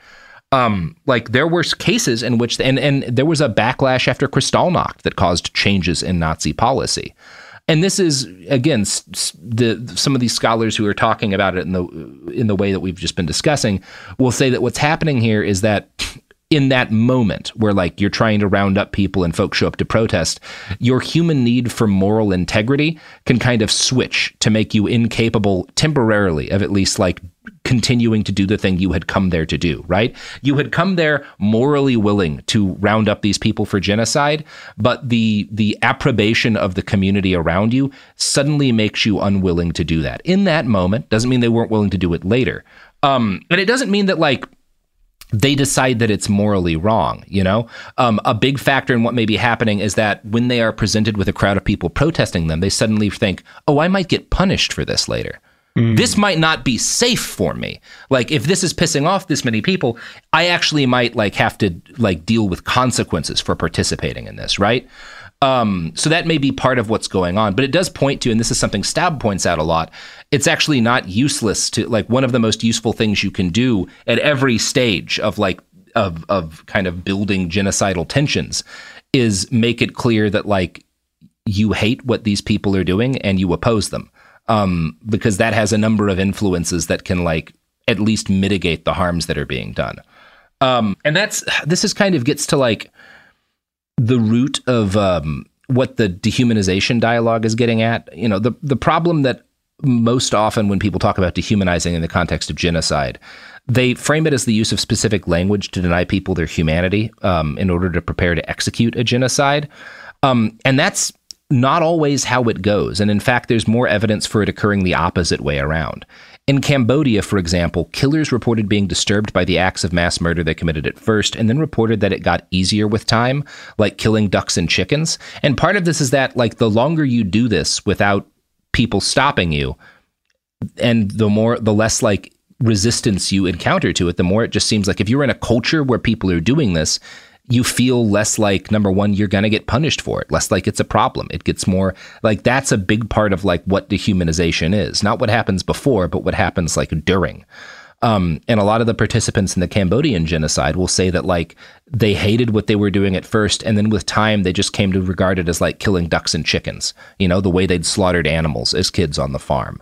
There were cases in which, and there was a backlash after Kristallnacht that caused changes in Nazi policy. And this is, again, some of these scholars who are talking about it in the way that we've just been discussing will say that what's happening here is that in that moment where you're trying to round up people and folks show up to protest, your human need for moral integrity can kind of switch to make you incapable temporarily of at least continuing to do the thing you had come there to do, right? You had come there morally willing to round up these people for genocide, but the approbation of the community around you suddenly makes you unwilling to do that. In that moment, doesn't mean they weren't willing to do it later. And it doesn't mean that they decide that it's morally wrong, A big factor in what may be happening is that when they are presented with a crowd of people protesting them, they suddenly think, oh, I might get punished for this later. This might not be safe for me. If this is pissing off this many people, I actually might have to deal with consequences for participating in this, right? So that may be part of what's going on, but it does point to, and this is something Staub points out a lot, it's actually not useless to, one of the most useful things you can do at every stage of of kind of building genocidal tensions is make it clear that you hate what these people are doing and you oppose them. Because that has a number of influences that can at least mitigate the harms that are being done. And this is kind of gets to the root of what the dehumanization dialogue is getting at. The problem that most often when people talk about dehumanizing in the context of genocide, they frame it as the use of specific language to deny people their humanity in order to prepare to execute a genocide. And that's not always how it goes. And in fact, there's more evidence for it occurring the opposite way around. In Cambodia, for example, killers reported being disturbed by the acts of mass murder they committed at first, and then reported that it got easier with time, like killing ducks and chickens. And part of this is that, the longer you do this without people stopping you, and the less resistance you encounter to it, the more it just seems like if you're in a culture where people are doing this, you feel less number one, you're going to get punished for it, less it's a problem. It gets more that's a big part of what dehumanization is, not what happens before, but what happens during. And a lot of the participants in the Cambodian genocide will say that they hated what they were doing at first, and then with time they just came to regard it as killing ducks and chickens, the way they'd slaughtered animals as kids on the farm.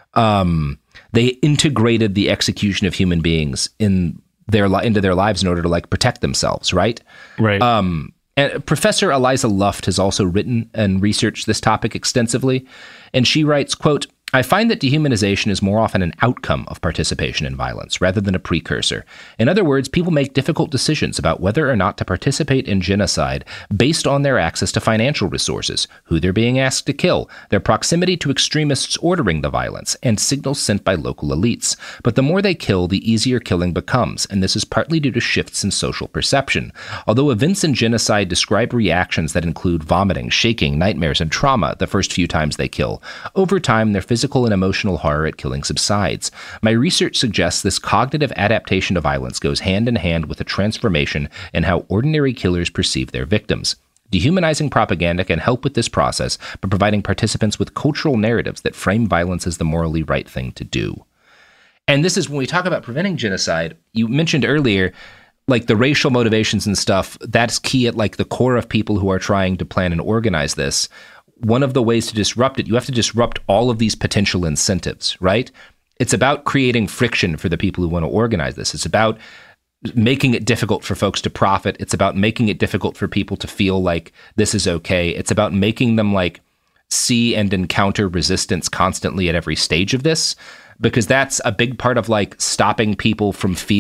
They integrated the execution of human beings into their lives in order to protect themselves, right? Right. And Professor Eliza Luft has also written and researched this topic extensively, and she writes, quote, I find that dehumanization is more often an outcome of participation in violence rather than a precursor. In other words, people make difficult decisions about whether or not to participate in genocide based on their access to financial resources, who they're being asked to kill, their proximity to extremists ordering the violence, and signals sent by local elites. But the more they kill, the easier killing becomes, and this is partly due to shifts in social perception. Although events in genocide describe reactions that include vomiting, shaking, nightmares, and trauma the first few times they kill, over time their physical and emotional horror at killing subsides. My research suggests this cognitive adaptation to violence goes hand in hand with a transformation in how ordinary killers perceive their victims. Dehumanizing propaganda can help with this process by providing participants with cultural narratives that frame violence as the morally right thing to do. And this is when we talk about preventing genocide, you mentioned earlier, like the racial motivations and stuff, that's key at like the core of people who are trying to plan and organize this. One of the ways to disrupt it, you have to disrupt all of these potential incentives, right? It's about creating friction for the people who want to organize this. It's about making it difficult for folks to profit. It's about making it difficult for people to feel like this is okay. It's about making them like see and encounter resistance constantly at every stage of this, because that's a big part of like stopping the people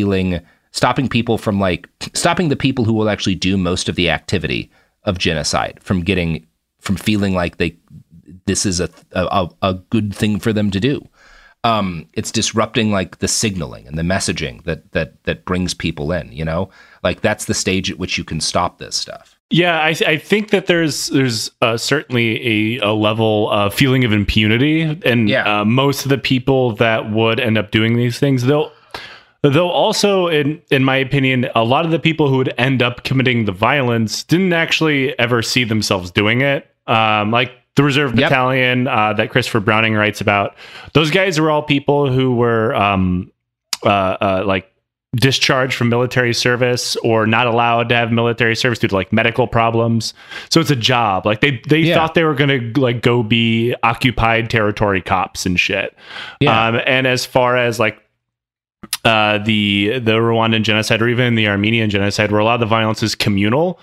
who will actually do most of the activity of genocide from feeling like this is a good thing for them to do. It's disrupting like the signaling and the messaging that brings people in, you know, like that's the stage at which you can stop this stuff. Yeah, I think that there's certainly a level of feeling of impunity, and most of the people that would end up doing these things, though also, in my opinion, a lot of the people who would end up committing the violence didn't actually ever see themselves doing it. Like the Reserve Battalion that Christopher Browning writes about, those guys were all people who were like discharged from military service or not allowed to have military service due to like medical problems. So it's a job. Like they thought they were going to like go be occupied territory cops and shit. And as far as like the Rwandan genocide or even the Armenian genocide, where a lot of the violence is communal,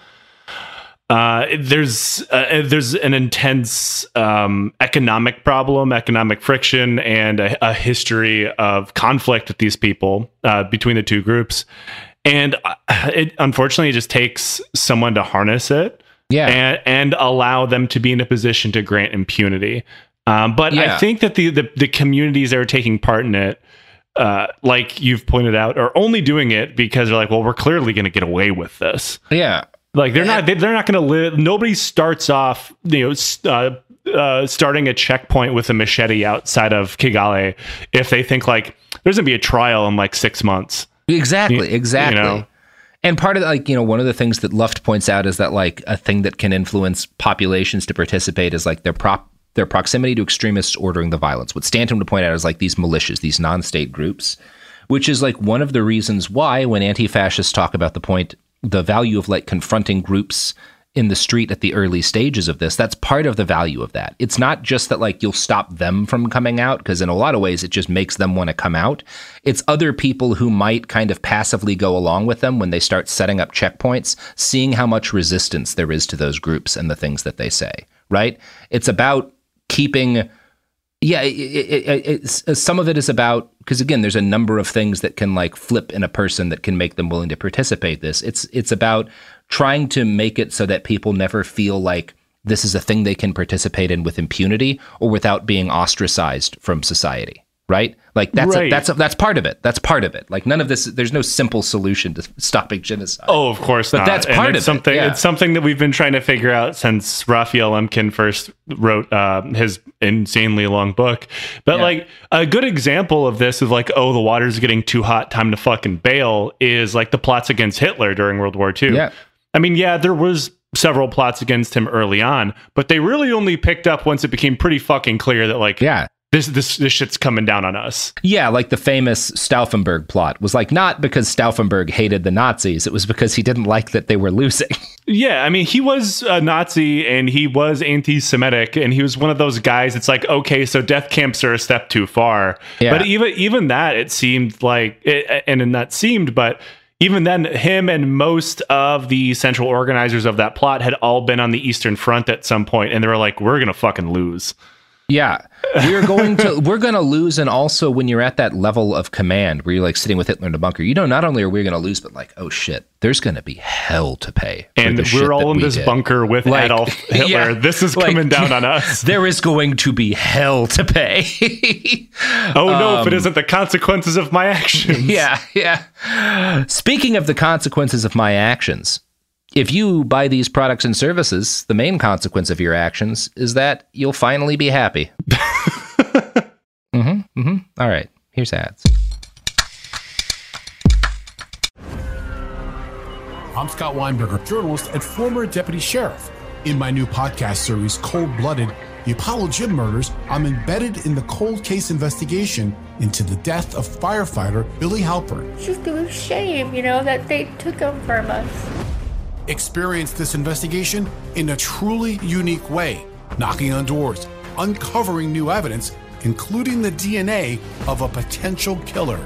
there's an intense economic problem, economic friction, and a history of conflict with these people between the two groups. And it unfortunately just takes someone to harness it and allow them to be in a position to grant impunity. But I think that the communities that are taking part in it, like you've pointed out, are only doing it because they're like, well, we're clearly going to get away with this. Yeah. Like they're not going to live. Nobody starts off, starting a checkpoint with a machete outside of Kigali if they think like there's going to be a trial in like 6 months. Exactly. You know? And part of one of the things that Luft points out is that like a thing that can influence populations to participate is like their proximity to extremists ordering the violence. What Stanton would point out is like these militias, these non-state groups, which is like one of the reasons why when anti-fascists talk about the value of like confronting groups in the street at the early stages of this, that's part of the value of that. It's not just that like you'll stop them from coming out, because in a lot of ways it just makes them want to come out. It's other people who might kind of passively go along with them when they start setting up checkpoints, seeing how much resistance there is to those groups and the things that they say, right? It's about keeping... some of it is about, because again, there's a number of things that can like flip in a person that can make them willing to participate this. It's about trying to make it so that people never feel like this is a thing they can participate in with impunity or without being ostracized from society, right? Like that's part of it. That's part of it. Like none of this, there's no simple solution to stopping genocide. Oh, of course not. But that's part of something. it. Yeah. It's something that we've been trying to figure out since Raphael Lemkin first wrote his insanely long book. But like a good example of this is like, oh, the water's getting too hot, time to fucking bail, is like the plots against Hitler during World War II. Yeah. I mean, there was several plots against him early on, but they really only picked up once it became pretty fucking clear that like, this shit's coming down on us. Yeah, like the famous Stauffenberg plot was like not because Stauffenberg hated the Nazis, it was because he didn't like that they were losing. Yeah, I mean, he was a Nazi and he was anti-Semitic, and he was one of those guys. It's like, okay, so death camps are a step too far. Yeah. But even that, it seemed like, but even then, him and most of the central organizers of that plot had all been on the Eastern Front at some point, and they were like, we're gonna fucking lose. Yeah, we're going to lose. And also when you're at that level of command where you're like sitting with Hitler in a bunker, not only are we going to lose, but like, oh shit, there's going to be hell to pay. And we're all in this bunker with Adolf Hitler. Yeah, this is coming down on us. There is going to be hell to pay. No, if it isn't the consequences of my actions. Yeah. Speaking of the consequences of my actions, if you buy these products and services, the main consequence of your actions is that you'll finally be happy. All right, here's ads. I'm Scott Weinberger, journalist and former deputy sheriff. In my new podcast series, Cold Blooded, The Apollo Gym Murders, I'm embedded in the cold case investigation into the death of firefighter Billy Halpern. It's just a shame, that they took him from us. Experience this investigation in a truly unique way, knocking on doors, uncovering new evidence, including the DNA of a potential killer.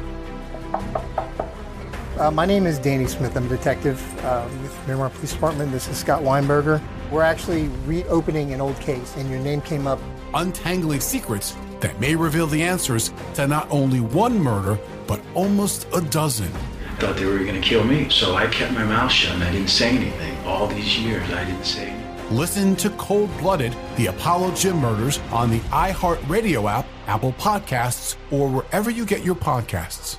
My name is Danny Smith. I'm a detective with Miramar Police Department. This is Scott Weinberger. We're actually reopening an old case, and your name came up. Untangling secrets that may reveal the answers to not only one murder, but almost a dozen. Thought they were going to kill me, so I kept my mouth shut and I didn't say anything. All these years, I didn't say anything. Listen to Cold Blooded, The Apollo Gym Murders on the iHeartRadio app, Apple Podcasts, or wherever you get your podcasts.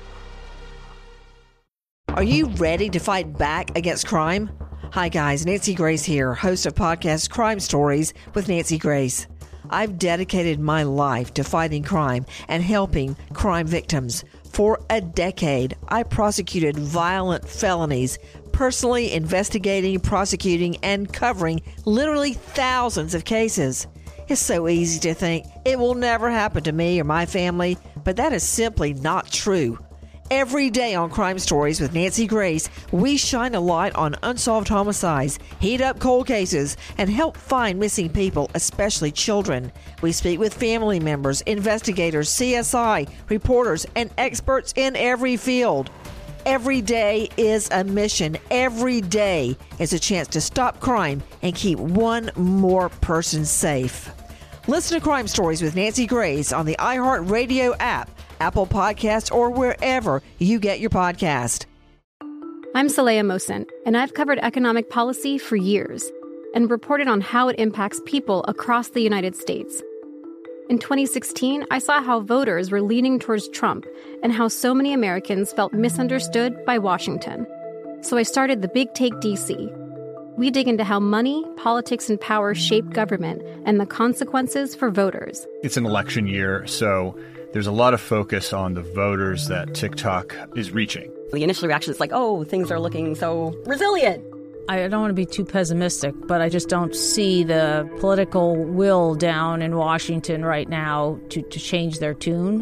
Are you ready to fight back against crime? Hi guys, Nancy Grace here, host of podcast Crime Stories with Nancy Grace. I've dedicated my life to fighting crime and helping crime victims. For a decade, I prosecuted violent felonies, personally investigating, prosecuting, and covering literally thousands of cases. It's so easy to think it will never happen to me or my family, but that is simply not true. Every day on Crime Stories with Nancy Grace, we shine a light on unsolved homicides, heat up cold cases, and help find missing people, especially children. We speak with family members, investigators, CSI, reporters, and experts in every field. Every day is a mission. Every day is a chance to stop crime and keep one more person safe. Listen to Crime Stories with Nancy Grace on the iHeartRadio app, Apple Podcasts, or wherever you get your podcast. I'm Saleha Mohsen, and I've covered economic policy for years and reported on how it impacts people across the United States. In 2016, I saw how voters were leaning towards Trump and how so many Americans felt misunderstood by Washington. So I started the Big Take DC. We dig into how money, politics, and power shape government and the consequences for voters. It's an election year, so there's a lot of focus on the voters that TikTok is reaching. The initial reaction is like, oh, things are looking so resilient. I don't want to be too pessimistic, but I just don't see the political will down in Washington right now to change their tune.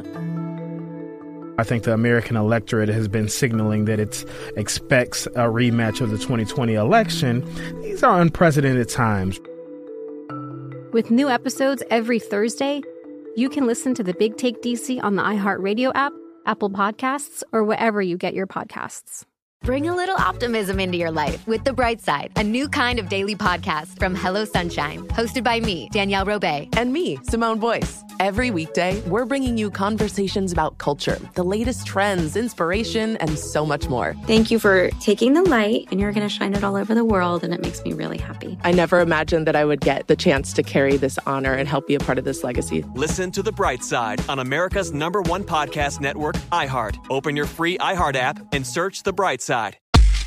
I think the American electorate has been signaling that it expects a rematch of the 2020 election. These are unprecedented times. With new episodes every Thursday, you can listen to the Big Take DC on the iHeartRadio app, Apple Podcasts, or wherever you get your podcasts. Bring a little optimism into your life with The Bright Side, a new kind of daily podcast from Hello Sunshine, hosted by me, Danielle Robay. And me, Simone Boyce. Every weekday, we're bringing you conversations about culture, the latest trends, inspiration, and so much more. Thank you for taking the light, and you're going to shine it all over the world, and it makes me really happy. I never imagined that I would get the chance to carry this honor and help be a part of this legacy. Listen to The Bright Side on America's #1 podcast network, iHeart. Open your free iHeart app and search The Bright Side.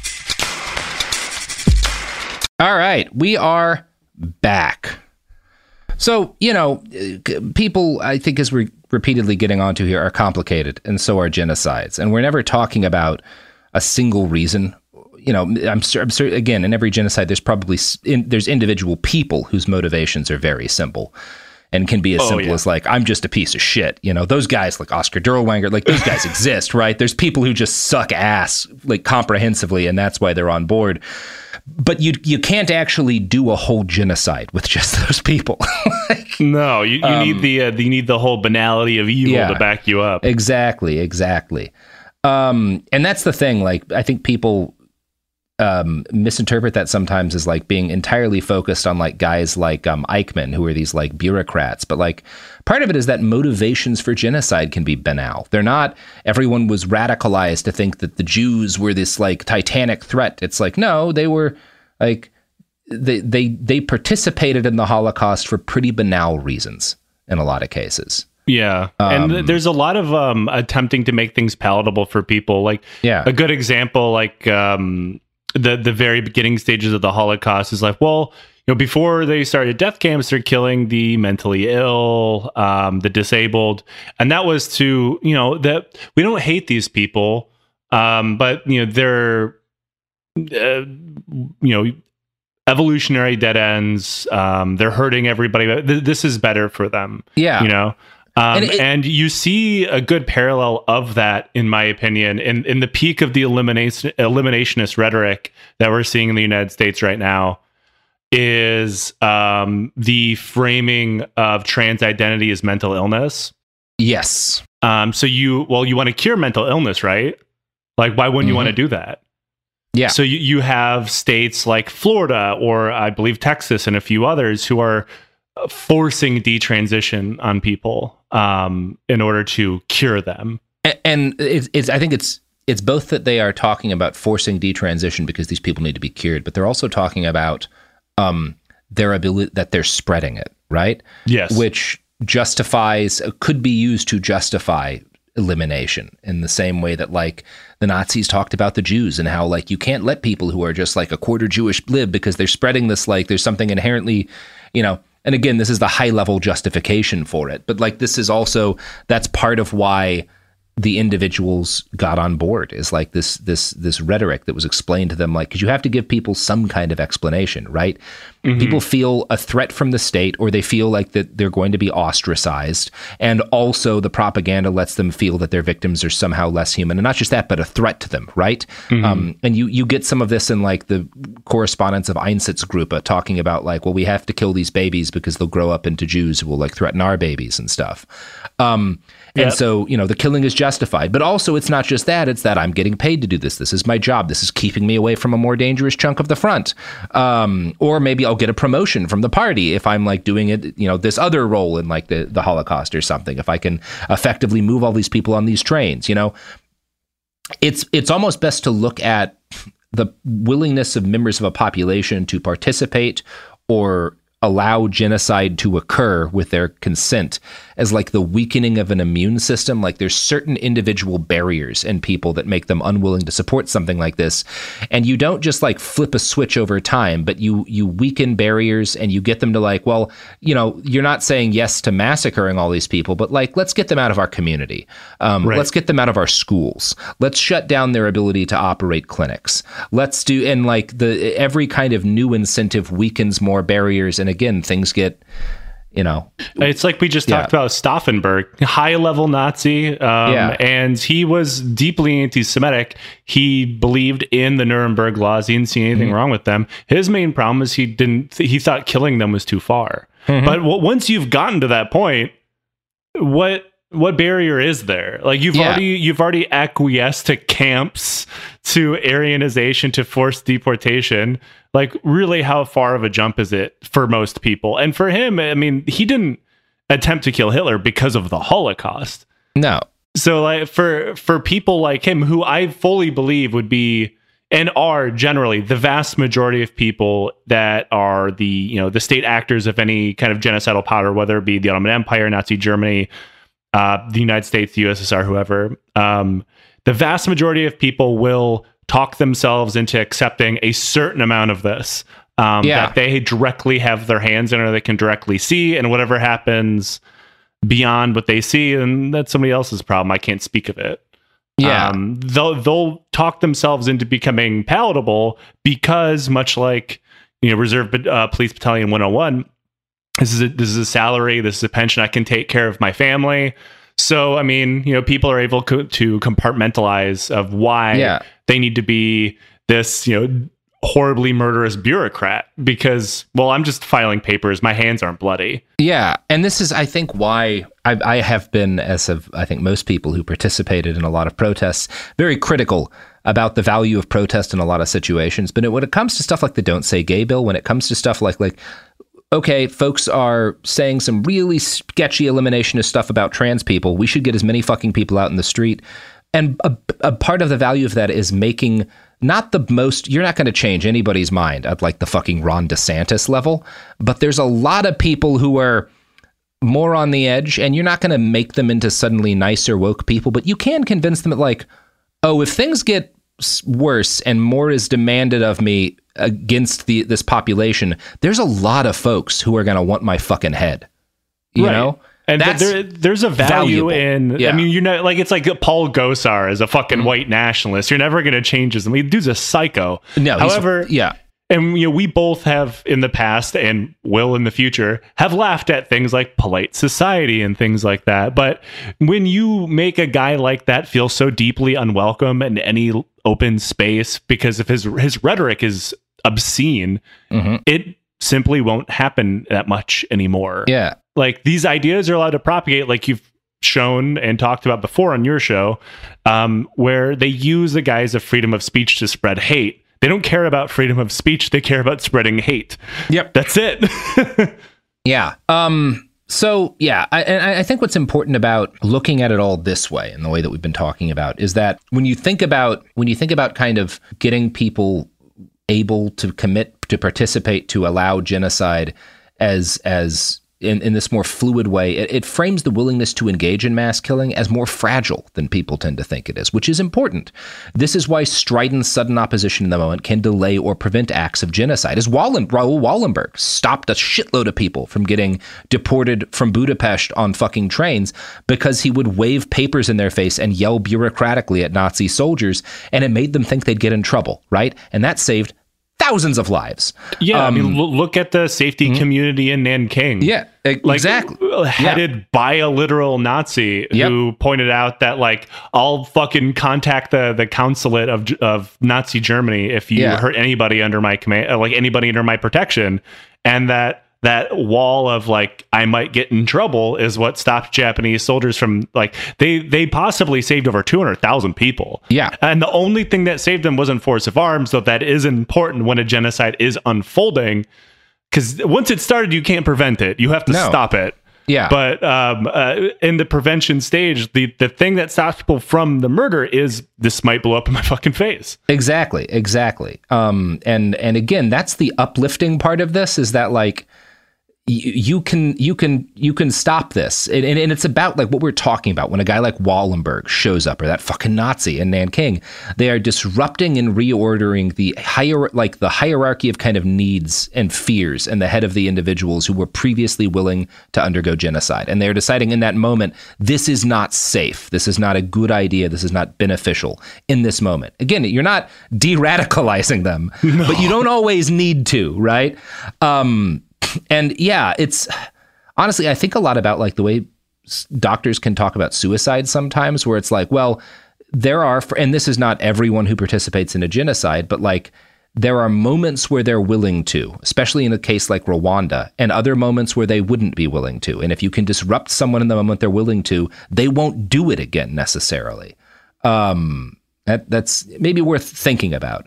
All right, we are back. So, people, I think, as we're repeatedly getting onto here, are complicated, and so are genocides. And we're never talking about a single reason. I'm sure, again, in every genocide, there's probably there's individual people whose motivations are very simple and can be as simple as, like, I'm just a piece of shit. Those guys like Oscar Dirlewanger, like, those guys exist, right? There's people who just suck ass, like, comprehensively, and that's why they're on board. But you can't actually do a whole genocide with just those people. No, you need the whole banality of evil to back you up. Exactly. And that's the thing. Like, I think people, misinterpret that sometimes as like being entirely focused on like guys like Eichmann, who are these like bureaucrats. But like part of it is that motivations for genocide can be banal. They're not, everyone was radicalized to think that the Jews were this like titanic threat. It's like, no, they were like, they participated in the Holocaust for pretty banal reasons in a lot of cases. Yeah. And there's a lot of attempting to make things palatable for people. Like a good example, like the very beginning stages of the Holocaust is like, well, you know, before they started death camps, they're killing the mentally ill, the disabled. And that was to, you know, that we don't hate these people, but, you know, they're, you know, evolutionary dead ends. They're hurting everybody. This is better for them. Yeah. You know? And you see a good parallel of that, in my opinion, in the peak of the eliminationist rhetoric that we're seeing in the United States right now is the framing of trans identity as mental illness. Yes. So you want to cure mental illness, right? Like, why wouldn't you want to do that? Yeah. So you have states like Florida, or I believe Texas and a few others, who are forcing detransition on people in order to cure them. And I think it's both that they are talking about forcing detransition because these people need to be cured, but they're also talking about their ability that they're spreading it, right? Yes. Which could be used to justify elimination in the same way that like the Nazis talked about the Jews and how like you can't let people who are just like a quarter Jewish live because they're spreading this, like there's something inherently, you know. And again, this is the high level justification for it. But like, this is also, that's part of why the individuals got on board, is like this rhetoric that was explained to them, like, because you have to give people some kind of explanation, right? Mm-hmm. People feel a threat from the state, or they feel like that they're going to be ostracized. And also the propaganda lets them feel that their victims are somehow less human. And not just that, but a threat to them, right? Mm-hmm. And you get some of this in like the correspondence of Einsatzgruppe talking about like, well, we have to kill these babies because they'll grow up into Jews who will like threaten our babies and stuff. And so, you know, the killing is justified. But also, it's not just that. It's that I'm getting paid to do this. This is my job. This is keeping me away from a more dangerous chunk of the front. Or maybe I'll get a promotion from the party if I'm like doing it, you know, this other role in like the Holocaust or something. If I can effectively move all these people on these trains, you know, it's almost best to look at the willingness of members of a population to participate or allow genocide to occur with their consent as like the weakening of an immune system. Like there's certain individual barriers in people that make them unwilling to support something like this. And you don't just like flip a switch over time, but you weaken barriers and you get them to like, well, you know, you're not saying yes to massacring all these people, but like, let's get them out of our community. Right. Let's get them out of our schools. Let's shut down their ability to operate clinics. Let's do, and like every kind of new incentive weakens more barriers. And again, things get, you know, it's like we just talked about Stauffenberg, high level Nazi. And he was deeply anti-Semitic. He believed in the Nuremberg laws. He didn't see anything wrong with them. His main problem is he thought killing them was too far. But once you've gotten to that point, what barrier is there? Like you've already acquiesced to camps, to Aryanization, to forced deportation. Like, really, how far of a jump is it for most people? And for him, I mean, he didn't attempt to kill Hitler because of the Holocaust. No. So, like, for people like him, who I fully believe would be and are generally the vast majority of people that are the state actors of any kind of genocidal power, whether it be the Ottoman Empire, Nazi Germany, the United States, the USSR, whoever, the vast majority of people will talk themselves into accepting a certain amount of this that they directly have their hands in, or they can directly see, and whatever happens beyond what they see, and that's somebody else's problem. I can't speak of it. They'll talk themselves into becoming palatable because, much like, you know, Reserve Police Battalion 101, this is a salary, this is a pension, I can take care of my family. So, I mean, you know, people are able to compartmentalize of why they need to be this, you know, horribly murderous bureaucrat because, well, I'm just filing papers. My hands aren't bloody. Yeah. And this is, I think, why I have been, as have I think most people who participated in a lot of protests, very critical about the value of protest in a lot of situations. But when it comes to stuff like the Don't Say Gay bill, when it comes to stuff like okay, folks are saying some really sketchy eliminationist stuff about trans people, we should get as many fucking people out in the street. And a part of the value of that is making not the most, you're not going to change anybody's mind at like the fucking Ron DeSantis level, but there's a lot of people who are more on the edge, and you're not going to make them into suddenly nicer woke people, but you can convince them that like, oh, if things get worse and more is demanded of me against this population, there's a lot of folks who are going to want my fucking head, you know? And there's a value in, I mean, you're not like, it's like Paul Gosar is a fucking white nationalist. You're never going to change his, I mean, dude's a psycho. No, however, and we both have in the past and will in the future have laughed at things like polite society and things like that. But when you make a guy like that feel so deeply unwelcome in any open space because of his rhetoric is obscene, it simply won't happen that much anymore. Yeah. Like these ideas are allowed to propagate, like you've shown and talked about before on your show, where they use the guise of freedom of speech to spread hate. They don't care about freedom of speech. They care about spreading hate. Yep. That's it. Yeah. So, yeah, I think what's important about looking at it all this way and the way that we've been talking about is that when you think about kind of getting people able to commit, to participate, to allow genocide as in this more fluid way, it frames the willingness to engage in mass killing as more fragile than people tend to think it is, which is important. This is why strident, sudden opposition in the moment can delay or prevent acts of genocide. As Raoul Wallenberg stopped a shitload of people from getting deported from Budapest on fucking trains because he would wave papers in their face and yell bureaucratically at Nazi soldiers, and it made them think they'd get in trouble, right? And that saved thousands of lives. Yeah, I mean, look at the safety community in Nanking. Yeah, exactly. Headed by a literal Nazi who pointed out that, like, I'll fucking contact the consulate of Nazi Germany if you hurt anybody under my command, like anybody under my protection, and that wall of like I might get in trouble is what stopped Japanese soldiers from like they possibly saved over 200,000 people. Yeah, and the only thing that saved them wasn't force of arms, though that is important when a genocide is unfolding, because once it started, you can't prevent it. You have to stop it. Yeah, but in the prevention stage, the thing that stops people from the murder is this might blow up in my fucking face. Exactly. And again, that's the uplifting part of this, is that like you can stop this, and it's about like what we're talking about when a guy like Wallenberg shows up, or that fucking Nazi in Nanking. They are disrupting and reordering the hierarchy of kind of needs and fears in the head of the individuals who were previously willing to undergo genocide, and they're deciding in that moment, this is not safe, this is not a good idea, this is not beneficial in this moment. Again, you're not de-radicalizing them, but you don't always need to, right? And yeah, it's honestly, I think a lot about like the way doctors can talk about suicide sometimes, where it's like, well, there are, and this is not everyone who participates in a genocide, but like there are moments where they're willing to, especially in a case like Rwanda, and other moments where they wouldn't be willing to. And if you can disrupt someone in the moment they're willing to, they won't do it again necessarily. That's maybe worth thinking about.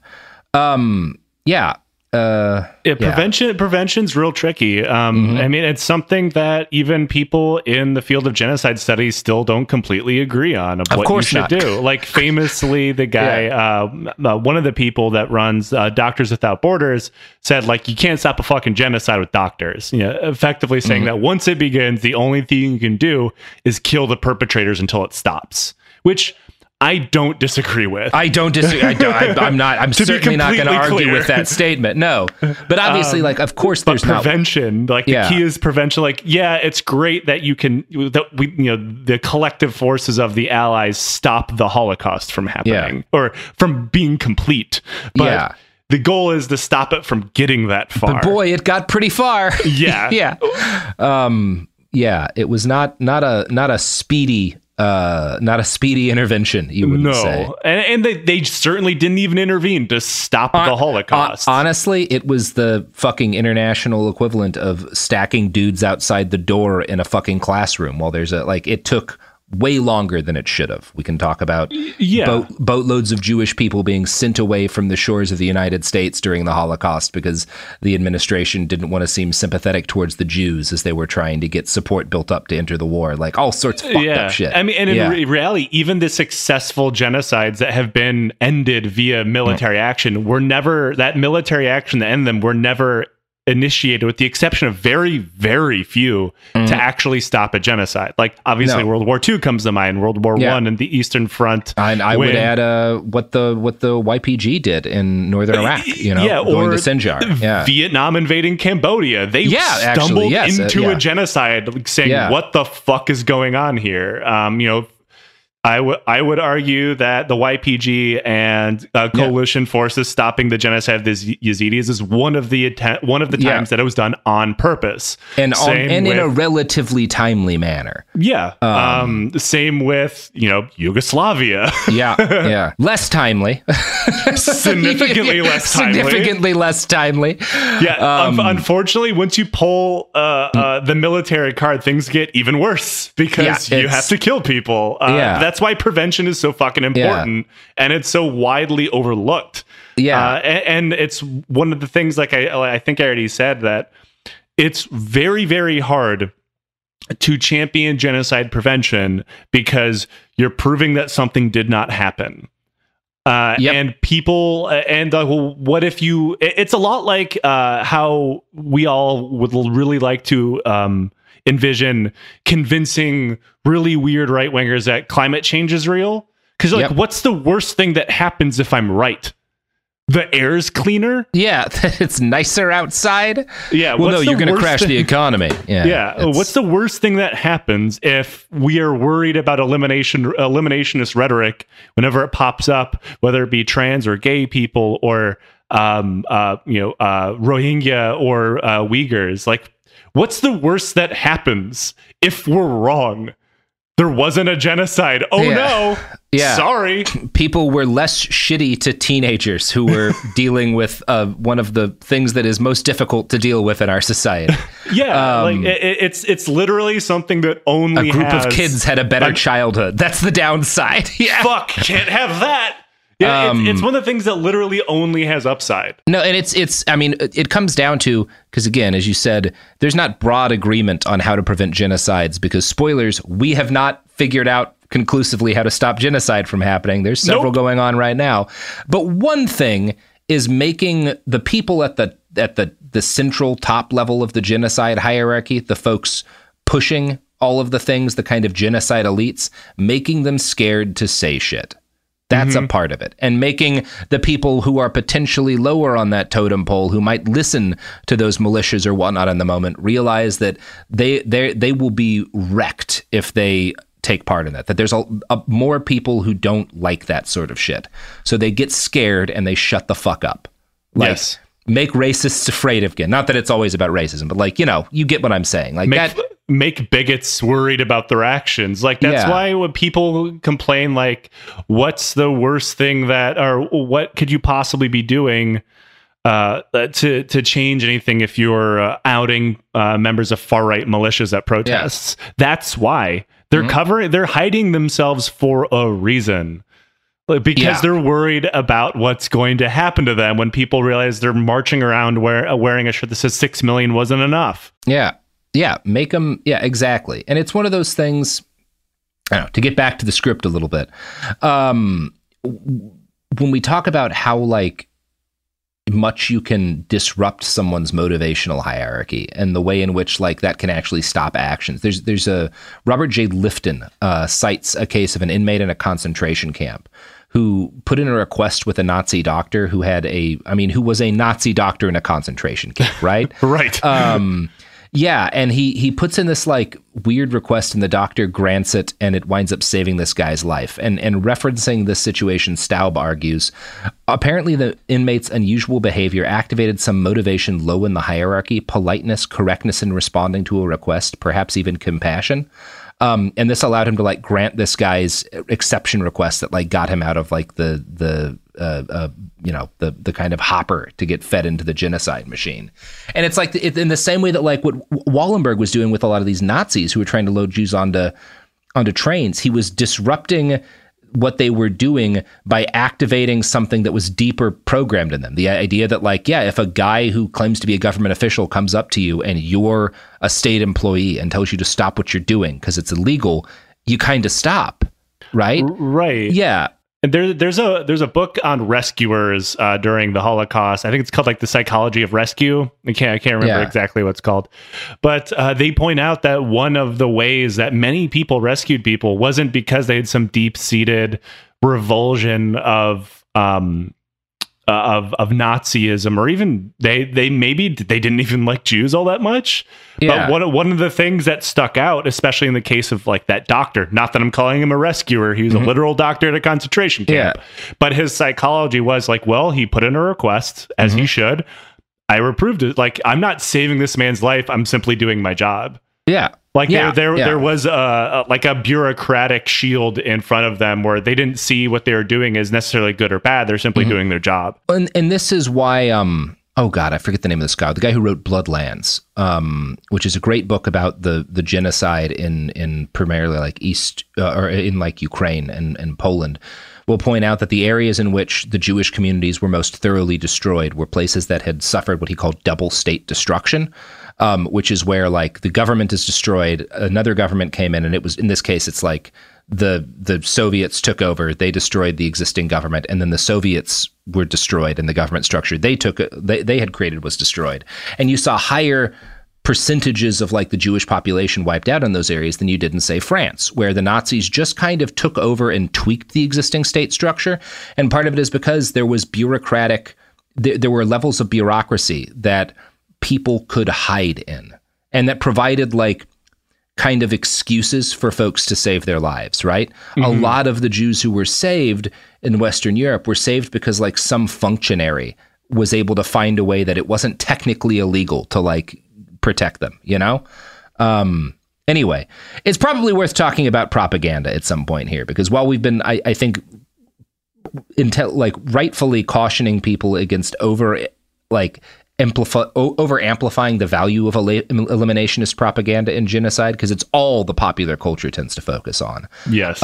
Prevention's real tricky. I mean, it's something that even people in the field of genocide studies still don't completely agree on of what you should do. Like famously, the guy, one of the people that runs Doctors Without Borders said, like, you can't stop a fucking genocide with doctors. You know, effectively saying that once it begins, the only thing you can do is kill the perpetrators until it stops, which I don't disagree with. I'm certainly not going to argue with that statement. No, but obviously, like, of course, there's prevention. Like the key is prevention. Like, yeah, it's great that the collective forces of the Allies stop the Holocaust from happening or from being complete. But the goal is to stop it from getting that far. But boy, it got pretty far. Yeah. It was not a speedy not a speedy intervention, you wouldn't say. And they certainly didn't even intervene to stop the Holocaust. Honestly, it was the fucking international equivalent of stacking dudes outside the door in a fucking classroom while there's it took way longer than it should have. We can talk about boatloads of Jewish people being sent away from the shores of the United States during the Holocaust because the administration didn't want to seem sympathetic towards the Jews as they were trying to get support built up to enter the war. Like all sorts of fucked up shit. I mean, and in reality, even the successful genocides that have been ended via military action were never, that military action to end them were never initiated, with the exception of very, very few, to actually stop a genocide. Like obviously World War II comes to mind, World War I and the Eastern Front. And I would add what the YPG did in northern Iraq, during the Sinjar. Vietnam invading Cambodia. They stumbled into a genocide, like, saying, what the fuck is going on here? I would argue that the YPG and coalition forces stopping the genocide of the Yazidis is one of the times that it was done on purpose, and in a relatively timely manner. Same with Yugoslavia. Less timely, significantly less timely. Unfortunately, once you pull the military card, things get even worse because you have to kill people. That's why prevention is so fucking important, and it's so widely overlooked. And it's one of the things, like I think I already said, that it's very, very hard to champion genocide prevention because you're proving that something did not happen. And people, what if you? It's a lot like how we all would really like to envision convincing really weird right-wingers that climate change is real. Because what's the worst thing that happens if I'm right? The air's cleaner? Yeah, it's nicer outside. Yeah, well, no, you're going to crash the economy. What's the worst thing that happens if we are worried about eliminationist rhetoric whenever it pops up, whether it be trans or gay people or Rohingya or Uyghurs? Like, what's the worst that happens if we're wrong? There wasn't a genocide. Oh no. Sorry. People were less shitty to teenagers who were dealing with one of the things that is most difficult to deal with in our society. It's literally something that only a group of kids had a better childhood. That's the downside. Fuck, can't have that. Yeah, it's one of the things that literally only has upside. No, and it comes down to, because again, as you said, there's not broad agreement on how to prevent genocides because, spoilers, we have not figured out conclusively how to stop genocide from happening. There's several going on right now. But one thing is making the people at the central top level of the genocide hierarchy, the folks pushing all of the things, the kind of genocide elites, making them scared to say shit. That's a part of it. And making the people who are potentially lower on that totem pole, who might listen to those militias or whatnot in the moment, realize that they will be wrecked if they take part in that. That there's more people who don't like that sort of shit. So they get scared and they shut the fuck up. Make racists afraid again. Not that it's always about racism, but you get what I'm saying. Make bigots worried about their actions. Like, that's why when people complain, like, what's the worst thing or what could you possibly be doing to change anything if you're outing members of far-right militias at protests? That's why they're hiding themselves for a reason. Because they're worried about what's going to happen to them when people realize they're marching around wearing a shirt that says 6 million wasn't enough. Make them. Yeah, exactly. And it's one of those things, I don't know, to get back to the script a little bit. When we talk about how much you can disrupt someone's motivational hierarchy and the way in which that can actually stop actions. There's a Robert J. Lifton cites a case of an inmate in a concentration camp who put in a request with a Nazi doctor who was a Nazi doctor in a concentration camp, right? Right. Yeah, and he puts in this like weird request and the doctor grants it, and it winds up saving this guy's life. And referencing this situation, Staub argues, apparently the inmate's unusual behavior activated some motivation low in the hierarchy, politeness, correctness in responding to a request, perhaps even compassion. And this allowed him to like grant this guy's exception request that like got him out of like the kind of hopper to get fed into the genocide machine. And it's like in the same way that like what Wallenberg was doing with a lot of these Nazis who were trying to load Jews onto trains, he was disrupting what they were doing by activating something that was deeper programmed in them. The idea that like, yeah, if a guy who claims to be a government official comes up to you and you're a state employee and tells you to stop what you're doing because it's illegal, you kind of stop, right? Right. Yeah. And there's a book on rescuers during the Holocaust. I think it's called like The Psychology of Rescue. I can't remember exactly what it's called, but they point out that one of the ways that many people rescued people wasn't because they had some deep-seated revulsion of Nazism, or even they didn't even like Jews all that much. Yeah. But one of the things that stuck out, especially in the case of like that doctor, not that I'm calling him a rescuer, he was a literal doctor at a concentration camp, but his psychology was like, well, he put in a request as he should. I approved it. Like, I'm not saving this man's life. I'm simply doing my job. Yeah. Like there was a bureaucratic shield in front of them where they didn't see what they were doing as necessarily good or bad. They're simply doing their job. And this is why, oh God, I forget the name of this guy, the guy who wrote Bloodlands, which is a great book about the genocide in primarily like East or in like Ukraine and Poland, will point out that the areas in which the Jewish communities were most thoroughly destroyed were places that had suffered what he called double state destruction. Which is where like the government is destroyed, another government came in, and it was, in this case, it's like the Soviets took over, they destroyed the existing government, and then the Soviets were destroyed, and the government structure they had created was destroyed. And you saw higher percentages of like the Jewish population wiped out in those areas than you did in, say, France, where the Nazis just kind of took over and tweaked the existing state structure. And part of it is because there was there were levels of bureaucracy that people could hide in, and that provided like kind of excuses for folks to save their lives, right? A lot of the Jews who were saved in Western Europe were saved because like some functionary was able to find a way that it wasn't technically illegal to like protect them, you know? Anyway, it's probably worth talking about propaganda at some point here, because while we've been, I think, rightfully cautioning people against over amplifying the value of eliminationist propaganda in genocide, because it's all the popular culture tends to focus on. Yes.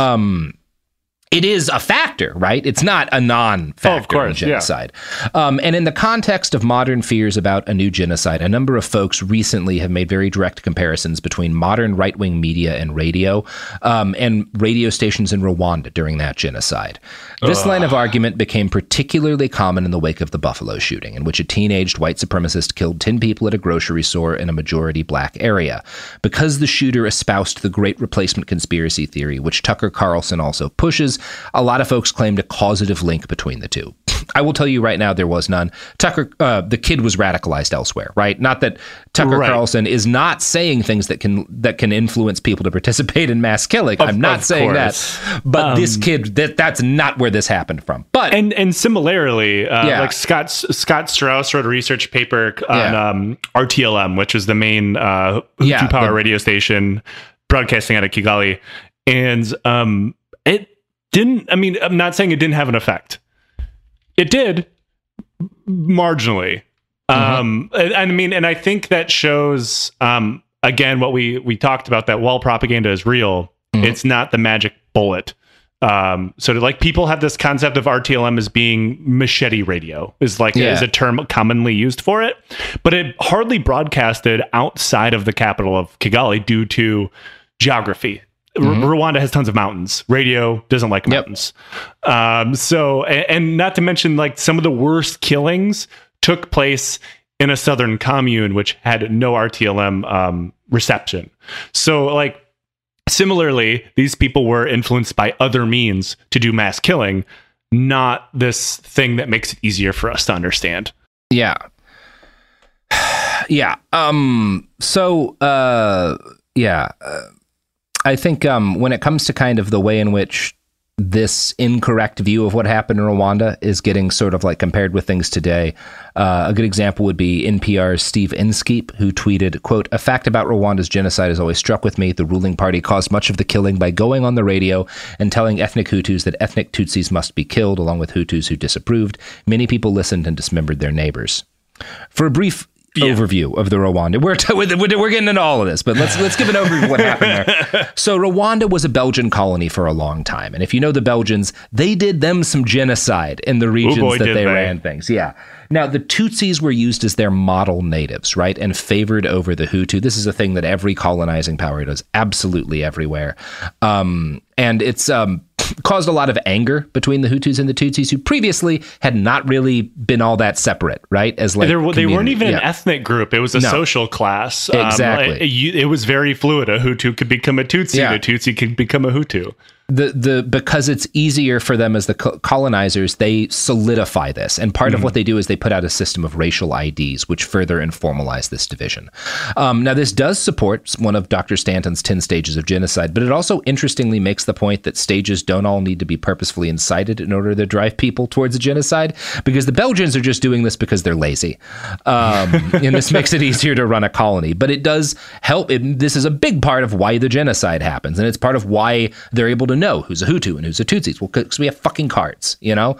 It is a factor, right? It's not a non-factor in genocide. Yeah. And in the context of modern fears about a new genocide, a number of folks recently have made very direct comparisons between modern right-wing media and radio stations in Rwanda during that genocide. This line of argument became particularly common in the wake of the Buffalo shooting, in which a teenaged white supremacist killed 10 people at a grocery store in a majority black area. Because the shooter espoused the Great Replacement conspiracy theory, which Tucker Carlson also pushes, a lot of folks claimed a causative link between the two. I will tell you right now, there was none. The kid was radicalized elsewhere, right? Not that Tucker Carlson is not saying things that can influence people to participate in mass killing. I'm not saying that, but this kid, that's not where this happened from. But and similarly, like Scott Strauss wrote a research paper on RTLM, which is the main Hutu Power radio station broadcasting out of Kigali, and it didn't. I mean, I'm not saying it didn't have an effect. It did, marginally. And I think that shows, again, what we talked about, that while propaganda is real, it's not the magic bullet. People have this concept of RTLM as being machete radio, is a term commonly used for it, but it hardly broadcasted outside of the capital of Kigali due to geography. Rwanda has tons of mountains. Radio doesn't like mountains. And not to mention, like, some of the worst killings took place in a southern commune, which had no RTLM reception. So, like, similarly, these people were influenced by other means to do mass killing, not this thing that makes it easier for us to understand. Yeah. Yeah. I think when it comes to kind of the way in which this incorrect view of what happened in Rwanda is getting sort of like compared with things today, a good example would be NPR's Steve Inskeep, who tweeted, quote, "A fact about Rwanda's genocide has always struck with me. The ruling party caused much of the killing by going on the radio and telling ethnic Hutus that ethnic Tutsis must be killed, along with Hutus who disapproved. Many people listened and dismembered their neighbors." For a brief overview of the Rwanda. We're getting into all of this, but let's give an overview of what happened there. So Rwanda was a Belgian colony for a long time. And if you know the Belgians, they did them some genocide in the regions that they ran things. Yeah. Now, the Tutsis were used as their model natives, right? And favored over the Hutu. This is a thing that every colonizing power does absolutely everywhere. And it's caused a lot of anger between the Hutus and the Tutsis, who previously had not really been all that separate, right? As like they weren't even an ethnic group. It was a social class. Exactly. It was very fluid. A Hutu could become a Tutsi. And a Tutsi could become a Hutu. Because it's easier for them as the colonizers, they solidify this. And part of what they do is they put out a system of racial IDs, which further informalize this division. Now, this does support one of Dr. Stanton's 10 stages of genocide, but it also interestingly makes the point that stages don't all need to be purposefully incited in order to drive people towards a genocide, because the Belgians are just doing this because they're lazy. And this makes it easier to run a colony. But it does help. This is a big part of why the genocide happens. And it's part of why they're able to know who's a Hutu and who's a Tutsi. Well, because we have fucking cards, you know?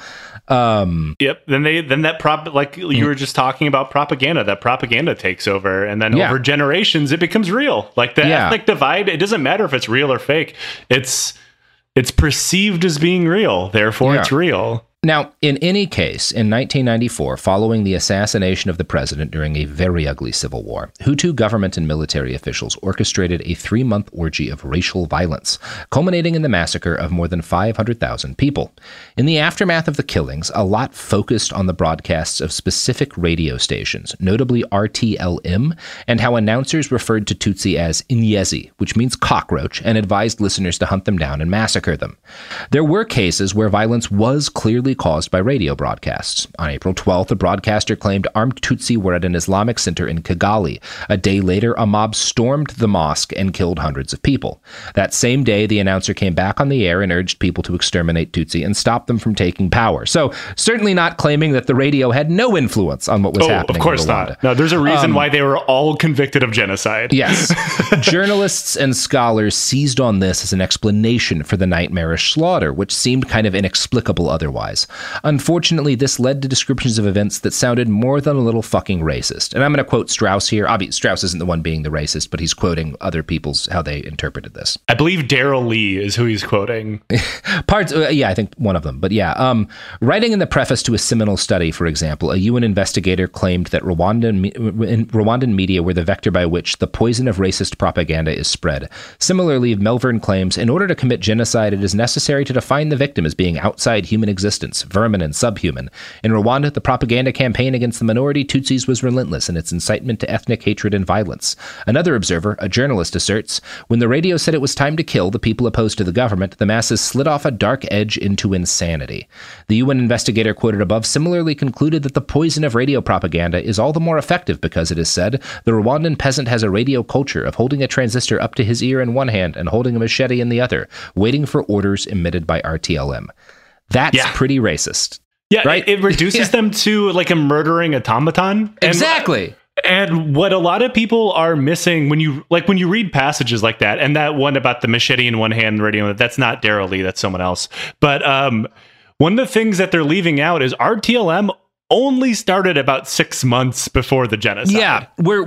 Yep. Then like you were just talking about propaganda, that propaganda takes over. And then over generations, it becomes real. Like the ethnic divide, it doesn't matter if it's real or fake. It's perceived as being real. Therefore, it's real. Now, in any case, in 1994, following the assassination of the president during a very ugly civil war, Hutu government and military officials orchestrated a 3-month orgy of racial violence, culminating in the massacre of more than 500,000 people. In the aftermath of the killings, a lot focused on the broadcasts of specific radio stations, notably RTLM, and how announcers referred to Tutsi as Inyezi, which means cockroach, and advised listeners to hunt them down and massacre them. There were cases where violence was clearly caused by radio broadcasts. On April 12th, a broadcaster claimed armed Tutsi were at an Islamic center in Kigali. A day later, a mob stormed the mosque and killed hundreds of people. That same day, the announcer came back on the air and urged people to exterminate Tutsi and stop them from taking power. So, certainly not claiming that the radio had no influence on what was happening. Of course not. No, there's a reason why they were all convicted of genocide. Yes. Journalists and scholars seized on this as an explanation for the nightmarish slaughter, which seemed kind of inexplicable otherwise. Unfortunately, this led to descriptions of events that sounded more than a little fucking racist. And I'm going to quote Strauss here. Obviously, Strauss isn't the one being the racist, but he's quoting other people's, how they interpreted this. I believe Daryl Lee is who he's quoting. I think one of them. But writing in the preface to a seminal study, for example, a UN investigator claimed that Rwandan media were the vector by which the poison of racist propaganda is spread. Similarly, Melvern claims, in order to commit genocide, it is necessary to define the victim as being outside human existence, vermin and subhuman. In Rwanda, the propaganda campaign against the minority Tutsis was relentless in its incitement to ethnic hatred and violence. Another observer, a journalist, asserts, when the radio said it was time to kill the people opposed to the government, the masses slid off a dark edge into insanity. The UN investigator quoted above similarly concluded that the poison of radio propaganda is all the more effective because, it is said, the Rwandan peasant has a radio culture of holding a transistor up to his ear in one hand and holding a machete in the other, waiting for orders emitted by RTLM. That's pretty racist. Yeah, right? It reduces them to like a murdering automaton. Exactly. And what a lot of people are missing when you read passages like that, and that one about the machete in one hand, radio, that's not Daryl Lee, that's someone else. But one of the things that they're leaving out is RTLM only started about 6 months before the genocide. Yeah,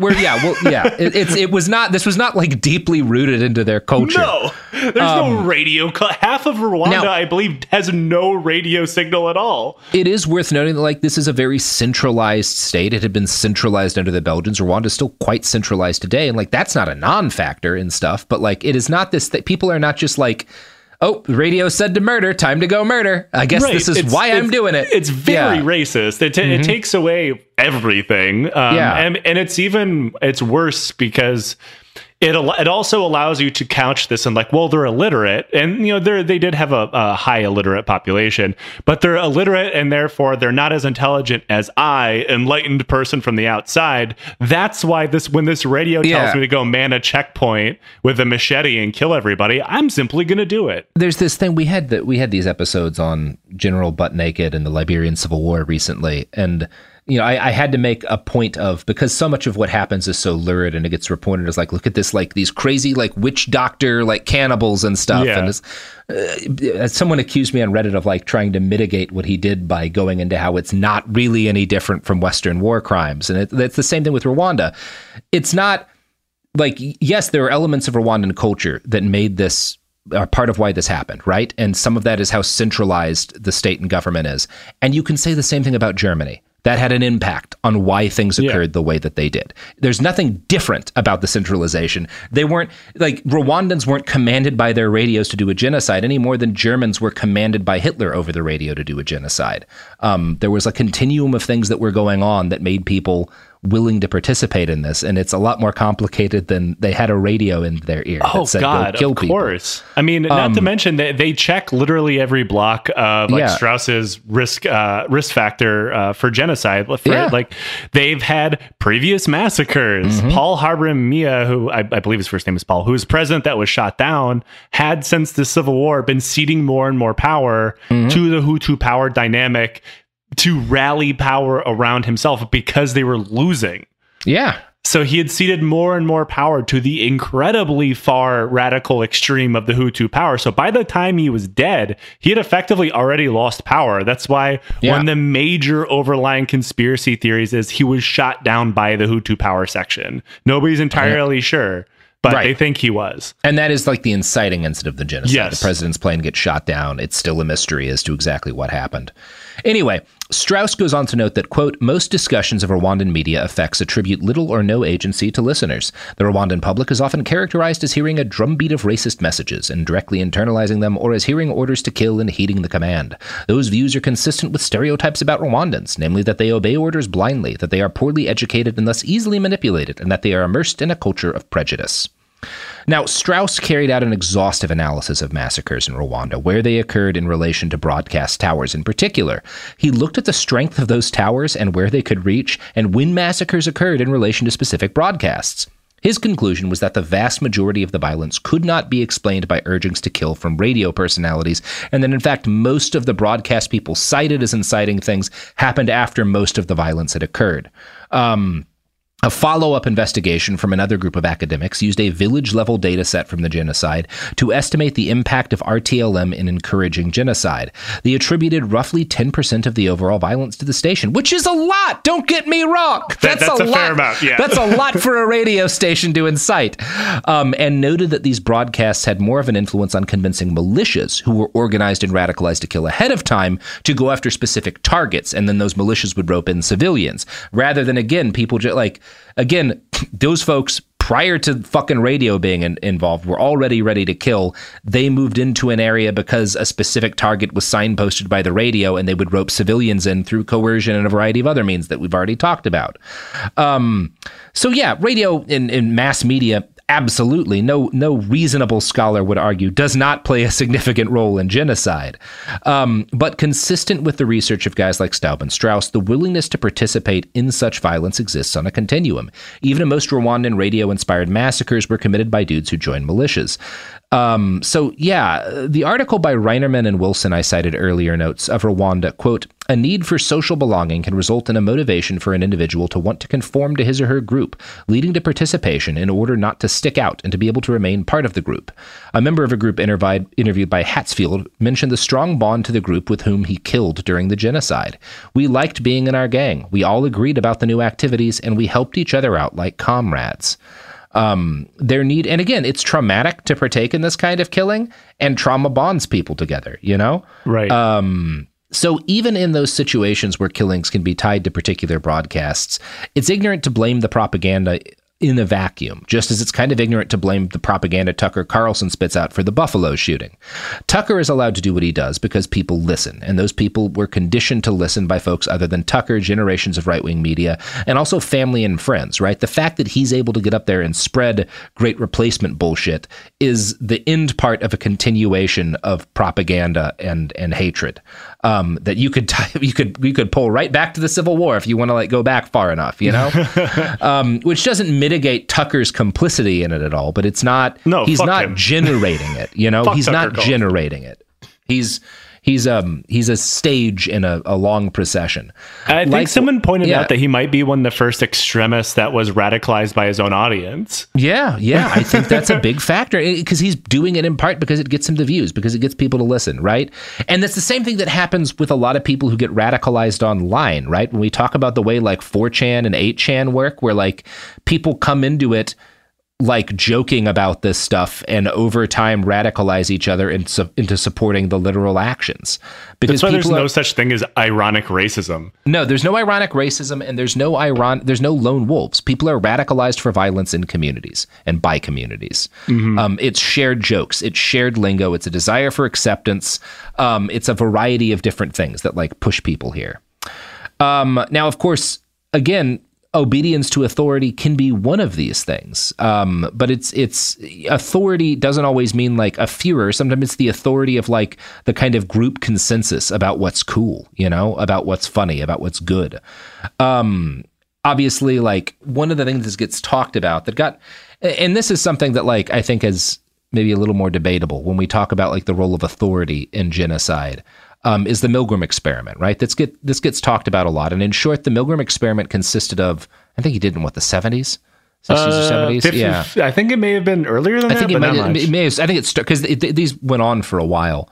this was not like deeply rooted into their culture. No, there's no radio. Half of Rwanda, I believe, has no radio signal at all. It is worth noting that this is a very centralized state. It had been centralized under the Belgians. Rwanda is still quite centralized today, and that's not a non-factor in stuff. But it is not this that people are not just oh, radio said to murder, time to go murder. I guess this is why I'm doing it. It's very racist. It takes away everything. And it's worse because It also allows you to couch this in like, well, they're illiterate, and they did have a high illiterate population, but they're illiterate and therefore they're not as intelligent as I, enlightened person from the outside. That's why when this radio tells me to go man a checkpoint with a machete and kill everybody, I'm simply going to do it. There's this thing we had these episodes on General Butt Naked and the Liberian Civil War recently, and I had to make a point of, because so much of what happens is so lurid and it gets reported as like, look at this, like these crazy, like witch doctor, like cannibals and stuff. Yeah. And someone accused me on Reddit of like trying to mitigate what he did by going into how it's not really any different from Western war crimes. And it's the same thing with Rwanda. It's not like, yes, there are elements of Rwandan culture that made this part of why this happened, right? And some of that is how centralized the state and government is. And you can say the same thing about Germany. That had an impact on why things occurred the way that they did. There's nothing different about the centralization. They weren't, like, Rwandans weren't commanded by their radios to do a genocide any more than Germans were commanded by Hitler over the radio to do a genocide. There was a continuum of things that were going on that made people willing to participate in this, and it's a lot more complicated than they had a radio in their ear that said, God, kill people. Of course. I mean, not to mention that they check literally every block of Strauss's risk factor for genocide. Like, they've had previous massacres. Paul Harbrem-Mia, who I believe his first name is Paul, who was president that was shot down, had since the Civil War been ceding more and more power to the Hutu power dynamic to rally power around himself because they were losing. Yeah. So he had ceded more and more power to the incredibly far radical extreme of the Hutu power. So by the time he was dead, he had effectively already lost power. That's why one of the major overlying conspiracy theories is he was shot down by the Hutu power section. Nobody's entirely sure, but they think he was. And that is like the inciting incident of the genocide. Yes. The president's plane gets shot down. It's still a mystery as to exactly what happened. Anyway, Strauss goes on to note that, quote, most discussions of Rwandan media effects attribute little or no agency to listeners. The Rwandan public is often characterized as hearing a drumbeat of racist messages and directly internalizing them, or as hearing orders to kill and heeding the command. Those views are consistent with stereotypes about Rwandans, namely that they obey orders blindly, that they are poorly educated and thus easily manipulated, and that they are immersed in a culture of prejudice. Now, Strauss carried out an exhaustive analysis of massacres in Rwanda, where they occurred in relation to broadcast towers in particular. He looked at the strength of those towers and where they could reach, and when massacres occurred in relation to specific broadcasts. His conclusion was that the vast majority of the violence could not be explained by urgings to kill from radio personalities, and that in fact most of the broadcast people cited as inciting things happened after most of the violence had occurred. A follow-up investigation from another group of academics used a village-level data set from the genocide to estimate the impact of RTLM in encouraging genocide. They attributed roughly 10% of the overall violence to the station, which is a lot! Don't get me wrong! That's a lot. Fair amount, yeah. That's a lot for a radio station to incite. And noted that these broadcasts had more of an influence on convincing militias who were organized and radicalized to kill ahead of time to go after specific targets, and then those militias would rope in civilians, rather than, again, people just like... Again, those folks, prior to fucking radio being involved, were already ready to kill. They moved into an area because a specific target was signposted by the radio, and they would rope civilians in through coercion and a variety of other means that we've already talked about. So yeah, radio in mass media, absolutely, no reasonable scholar would argue, does not play a significant role in genocide. But consistent with the research of guys like Staub and Strauss, the willingness to participate in such violence exists on a continuum. Even most Rwandan radio-inspired massacres were committed by dudes who joined militias. So yeah, the article by Reinerman and Wilson I cited earlier notes of Rwanda, quote, a need for social belonging can result in a motivation for an individual to want to conform to his or her group, leading to participation in order not to stick out and to be able to remain part of the group. A member of a group interviewed by Hatzfield mentioned the strong bond to the group with whom he killed during the genocide. We liked being in our gang. We all agreed about the new activities, and we helped each other out like comrades. And again, it's traumatic to partake in this kind of killing, and trauma bonds people together, you know? Right. So even in those situations where killings can be tied to particular broadcasts, it's ignorant to blame the propaganda in a vacuum, just as it's kind of ignorant to blame the propaganda Tucker Carlson spits out for the Buffalo shooting. Tucker is allowed to do what he does because people listen, and those people were conditioned to listen by folks other than Tucker, generations of right-wing media, and also family and friends, right? The fact that he's able to get up there and spread great replacement bullshit is the end part of a continuation of propaganda and hatred that you could pull right back to the Civil War if you want to like go back far enough, you know, which doesn't mitigate Tucker's complicity in it at all. But it's not. No, he's not him. Generating it. You know, he's Tucker not generating it. He's a stage in a long procession. I think someone pointed out that he might be one of the first extremists that was radicalized by his own audience. Yeah. I think that's a big factor because he's doing it in part because it gets him the views, because it gets people to listen, right? And that's the same thing that happens with a lot of people who get radicalized online, right? When we talk about the way like 4chan and 8chan work, where like people come into it like joking about this stuff and over time radicalize each other into supporting the literal actions. Because that's why there's no such thing as ironic racism. No, there's no ironic racism, and there's no lone wolves. People are radicalized for violence in communities and by communities. Mm-hmm. It's shared jokes. It's shared lingo. It's a desire for acceptance. It's a variety of different things that like push people here. Now, of course, again, obedience to authority can be one of these things, but it's authority doesn't always mean like a Führer. Sometimes it's the authority of like the kind of group consensus about what's cool, you know, about what's funny, about what's good. Obviously, like one of the things that gets talked about and this is something that like I think is maybe a little more debatable when we talk about like the role of authority in genocide. Is the Milgram experiment, right? This gets talked about a lot. And in short, the Milgram experiment consisted of, I think he did in what, the 70s? 60s or 70s? Yeah. I think it may have been earlier than that, but not much. It may have, I think it's because these went on for a while.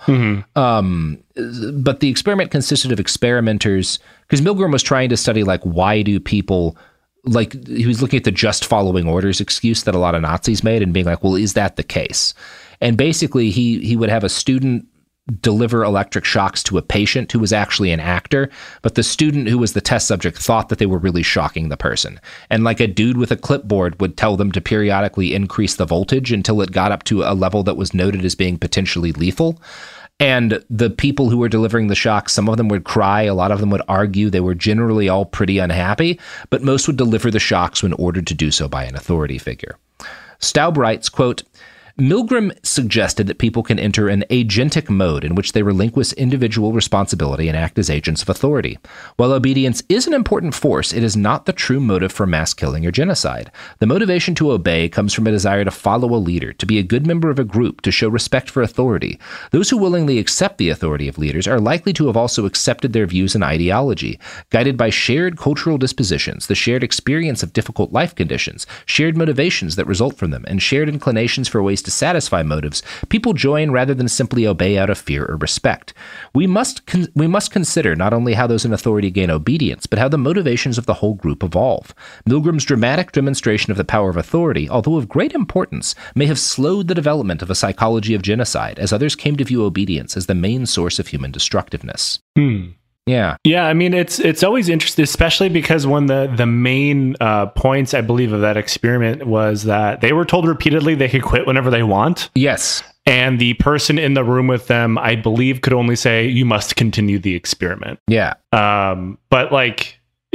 Mm-hmm. But the experiment consisted of experimenters, because Milgram was trying to study, like, why do people, like, he was looking at the just following orders excuse that a lot of Nazis made and being like, well, is that the case? And basically, he would have a student deliver electric shocks to a patient who was actually an actor, but the student who was the test subject thought that they were really shocking the person. And like a dude with a clipboard would tell them to periodically increase the voltage until it got up to a level that was noted as being potentially lethal. And the people who were delivering the shocks, some of them would cry, a lot of them would argue. They were generally all pretty unhappy, but most would deliver the shocks when ordered to do so by an authority figure. Staub writes, quote, Milgram suggested that people can enter an agentic mode in which they relinquish individual responsibility and act as agents of authority. While obedience is an important force, it is not the true motive for mass killing or genocide. The motivation to obey comes from a desire to follow a leader, to be a good member of a group, to show respect for authority. Those who willingly accept the authority of leaders are likely to have also accepted their views and ideology. Guided by shared cultural dispositions, the shared experience of difficult life conditions, shared motivations that result from them, and shared inclinations for ways to satisfy motives, people join rather than simply obey out of fear or respect. We must consider not only how those in authority gain obedience, but how the motivations of the whole group evolve. Milgram's dramatic demonstration of the power of authority, although of great importance, may have slowed the development of a psychology of genocide, as others came to view obedience as the main source of human destructiveness. Yeah. Yeah, I mean, it's always interesting, especially because one of the main points, I believe, of that experiment was that they were told repeatedly they could quit whenever they want. Yes. And the person in the room with them, I believe, could only say, you must continue the experiment. Yeah. But like,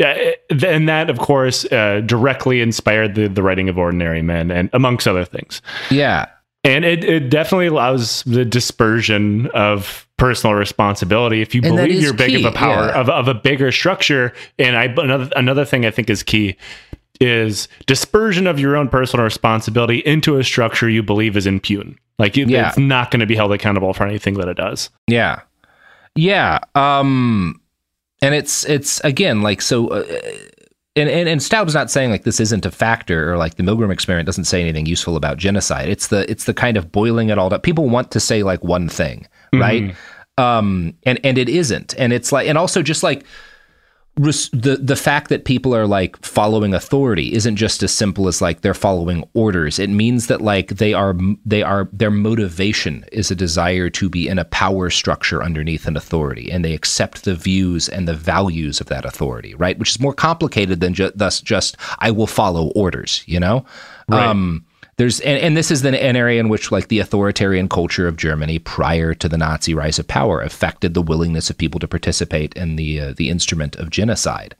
and that, of course, directly inspired the writing of Ordinary Men, and amongst other things. Yeah. And it definitely allows the dispersion of personal responsibility if you believe you're big of a power of a bigger structure. And another thing I think is key is dispersion of your own personal responsibility into a structure you believe is impugn. Like it's not going to be held accountable for anything that it does. Yeah. Yeah. And it's again, like, so, And Staub's not saying like this isn't a factor, or like the Milgram experiment doesn't say anything useful about genocide. It's the kind of boiling it all up. People want to say like one thing, right? And it isn't. And it's like, and also just like the fact that people are like following authority isn't just as simple as like they're following orders. It means that like their motivation is a desire to be in a power structure underneath an authority, and they accept the views and the values of that authority, right? Which is more complicated than just I will follow orders, you know? Right. There's and this is an area in which like the authoritarian culture of Germany prior to the Nazi rise of power affected the willingness of people to participate in the instrument of genocide.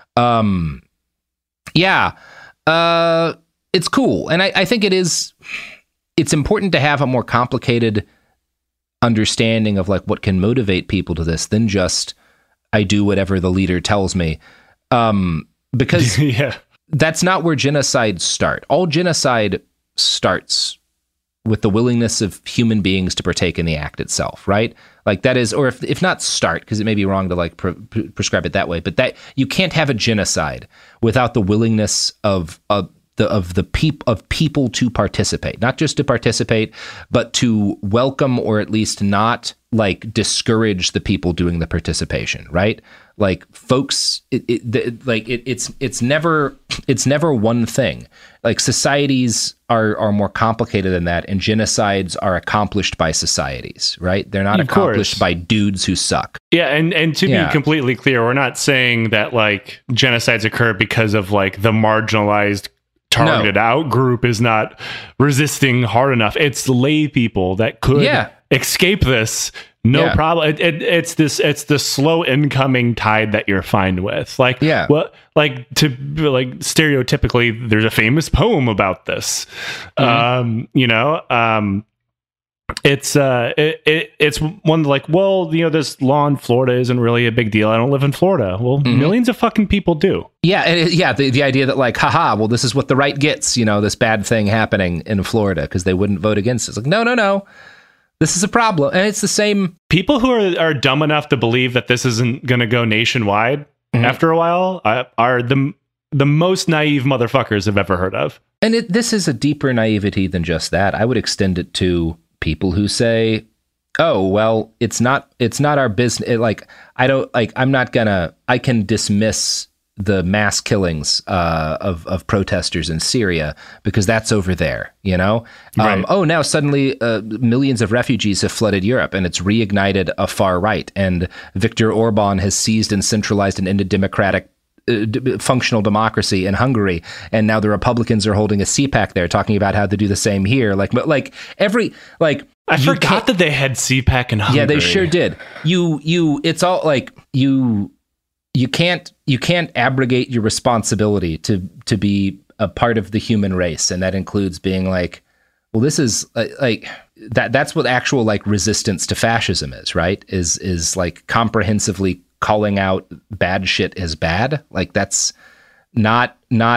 It's cool, and I think it's important to have a more complicated understanding of like what can motivate people to this than just I do whatever the leader tells me, because that's not where genocides start. All genocide starts with the willingness of human beings to partake in the act itself, right? Like that is, or if not start, because it may be wrong to like prescribe it that way, but that you can't have a genocide without the willingness of people to participate, not just to participate, but to welcome or at least not like discourage the people doing the participation, right? Like folks, it's never one thing. Like societies are more complicated than that, and genocides are accomplished by societies, right? They're not accomplished by dudes who suck. Yeah, and to be completely clear, we're not saying that like genocides occur because of like the marginalized targeted out group is not resisting hard enough. It's lay people that could escape this. No problem. It's the slow incoming tide that you're fine with. Like, stereotypically, there's a famous poem about this. It's one like, well, this law in Florida isn't really a big deal. I don't live in Florida. Well, millions of fucking people do. Yeah. The idea that like, haha, well, this is what the right gets, this bad thing happening in Florida because they wouldn't vote against it. It's like, no. This is a problem. And it's the same. People who are dumb enough to believe that this isn't going to go nationwide after a while are the most naive motherfuckers I've ever heard of. And this is a deeper naivety than just that. I would extend it to people who say, oh, well, it's not our business. I can dismiss the mass killings of protesters in Syria because that's over there, Right. Now suddenly millions of refugees have flooded Europe and it's reignited a far right, and Viktor Orban has seized and centralized an democratic functional democracy in Hungary, and now the Republicans are holding a CPAC there talking about how to do the same here. I forgot that they had CPAC in Hungary. Yeah, they sure did. It's all like you can't abrogate your responsibility to be a part of the human race, and that includes being like, well, this is like that's what actual like resistance to fascism is, right? Is like comprehensively calling out bad shit as bad. Like that's not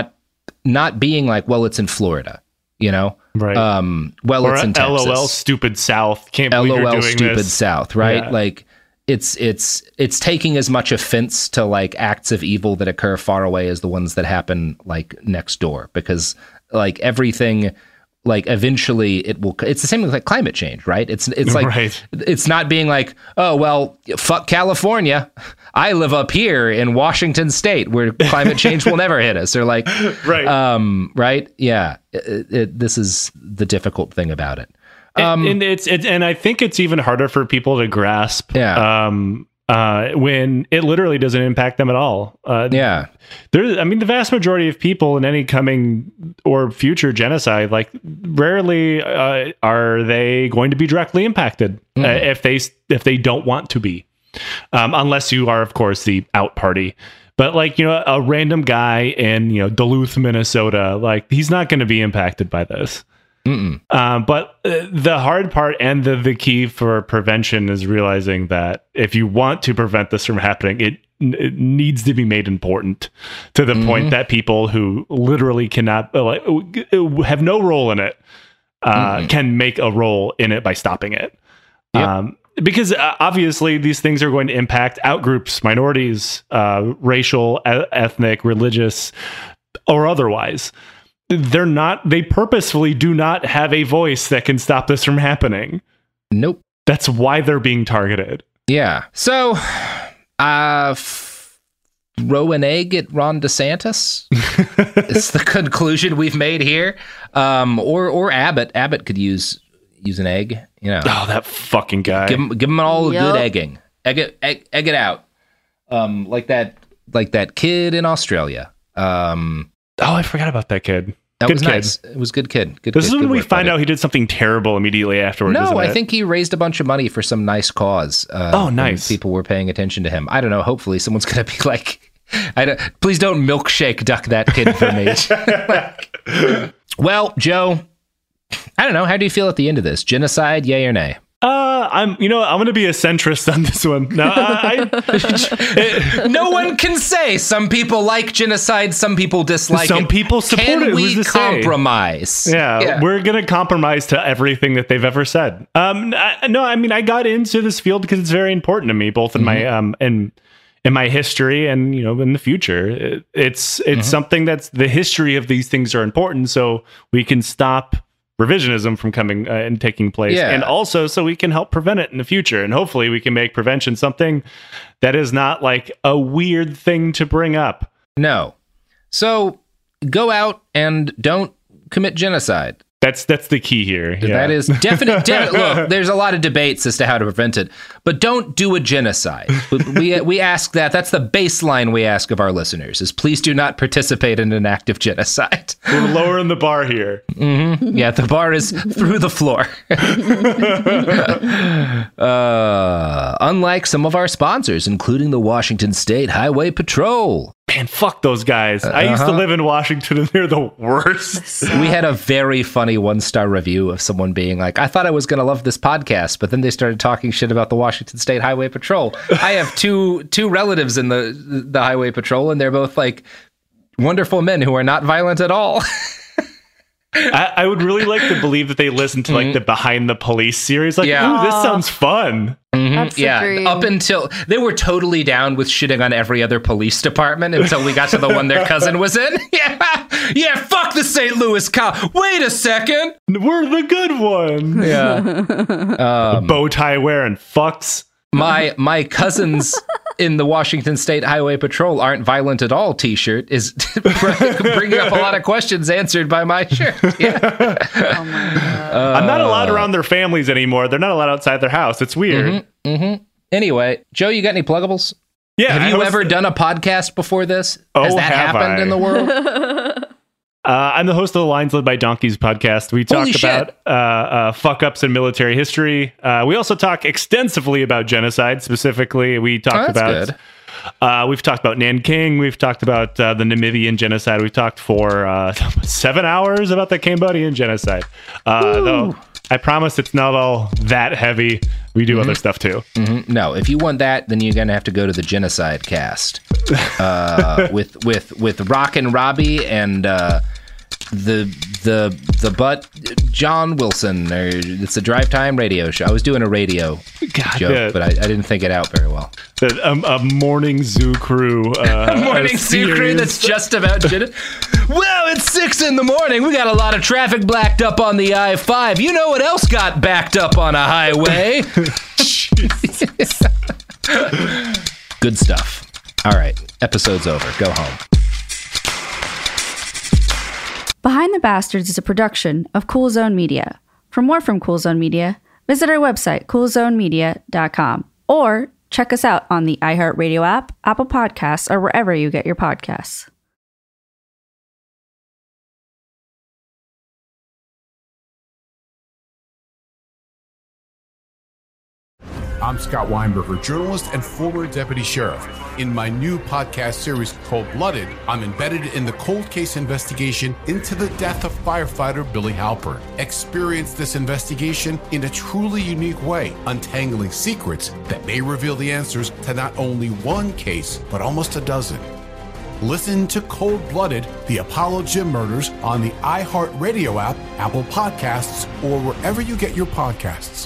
being like, well, it's in Florida, right? Well, or it's in Texas. LOL, stupid South. Can't believe you're doing stupid this. South, right? Yeah. Like it's taking as much offense to like acts of evil that occur far away as the ones that happen like next door, because like everything, like eventually it's the same with like climate change, right? It's like, right. It's not being like, oh, well, fuck California. I live up here in Washington State where climate change will never hit us. Or like, right. Right. Yeah. This is the difficult thing about it. And I think it's even harder for people to grasp when it literally doesn't impact them at all. The vast majority of people in any coming or future genocide, like rarely are they going to be directly impacted if they don't want to be, unless you are, of course, the out party. But like, a random guy in Duluth, Minnesota, like he's not going to be impacted by this. But the hard part and the key for prevention is realizing that if you want to prevent this from happening, it needs to be made important to the point that people who literally cannot have no role in it can make a role in it by stopping it. Yep. Because obviously these things are going to impact outgroups, minorities, racial, ethnic, religious, or otherwise. They purposefully do not have a voice that can stop this from happening. Nope. That's why they're being targeted. Yeah. So, throw an egg at Ron DeSantis. It's the conclusion we've made here. Or Abbott. Abbott could use an egg. You know. Oh, that fucking guy. Give him all the good egging. Egg it out. Like that kid in Australia. I forgot about that kid. That good was kid. Nice. It was good kid. This is when we find out he did something terrible immediately afterwards. No, I think he raised a bunch of money for some nice cause. Nice. People were paying attention to him. I don't know. Hopefully, someone's gonna be like, please don't milkshake duck that kid for me. Well, Joe, I don't know. How do you feel at the end of this? Genocide, yay or nay? I'm going to be a centrist on this one. No, no one can say. Some people like genocide. Some people dislike it. Some people support it. Can we Who's to compromise? Say? Yeah, we're going to compromise to everything that they've ever said. I got into this field because it's very important to me, both in my in my history and in the future. It's something that's the history of these things are important, so we can stop revisionism from coming and taking place, and also so we can help prevent it in the future, and hopefully we can make prevention something that is not like a weird thing to bring up. No. So go out and don't commit genocide. That's the key here. That is definite. Look, there's a lot of debates as to how to prevent it, but don't do a genocide. We ask that. That's the baseline we ask of our listeners: is please do not participate in an act of genocide. We're lowering the bar here. Mm-hmm. Yeah, the bar is through the floor. Unlike some of our sponsors, including the Washington State Highway Patrol. Man, fuck those guys. I used to live in Washington and they're the worst. We had a very funny 1-star review of someone being like, I thought I was going to love this podcast, but then they started talking shit about the Washington State Highway Patrol. I have two relatives in the Highway Patrol, and they're both like wonderful men who are not violent at all. I would really like to believe that they listen to like the Behind the Police series. Like, ooh, this sounds fun. Mm-hmm. Up until they were totally down with shitting on every other police department until we got to the one their cousin was in. Yeah, fuck the St. Louis cop. Wait a second. We're the good one. Yeah. Bow tie wearing fucks. My cousins in the Washington State Highway Patrol aren't violent at all t-shirt is bringing up a lot of questions answered by my shirt. Yeah. Oh my God. I'm not allowed around their families anymore. They're not allowed outside their house. It's weird. Anyway, Joe, you got any pluggables? Yeah. Have you ever done a podcast before this? Has that happened in the world? I'm the host of the Lines Led by Donkeys podcast. We talk about fuck-ups in military history. We also talk extensively about genocide. Specifically, we talked about... we've talked about Nanking. We've talked about the Namibian genocide. We've talked for 7 hours about the Cambodian genocide. Though I promise it's not all that heavy. We do other stuff too. No, if you want that, then you're gonna have to go to the Genocide Cast with Rock and Robbie and the butt John Wilson. Or it's a drive time radio show. I was doing a radio joke, but I didn't think it out very well. A morning zoo crew. A morning zoo crew that's just about genocide. Well, it's 6 a.m. We got a lot of traffic backed up on the I-5. You know what else got backed up on a highway? Good stuff. All right, episode's over. Go home. Behind the Bastards is a production of Cool Zone Media. For more from Cool Zone Media, visit our website, coolzonemedia.com, or check us out on the iHeartRadio app, Apple Podcasts, or wherever you get your podcasts. I'm Scott Weinberger, journalist and former deputy sheriff. In my new podcast series called Blooded, I'm embedded in the cold case investigation into the death of firefighter Billy Halpern. Experience this investigation in a truly unique way, untangling secrets that may reveal the answers to not only one case, but almost a dozen. Listen to Cold Blooded, the Apollo Gym Murders on the iHeartRadio app, Apple Podcasts, or wherever you get your podcasts.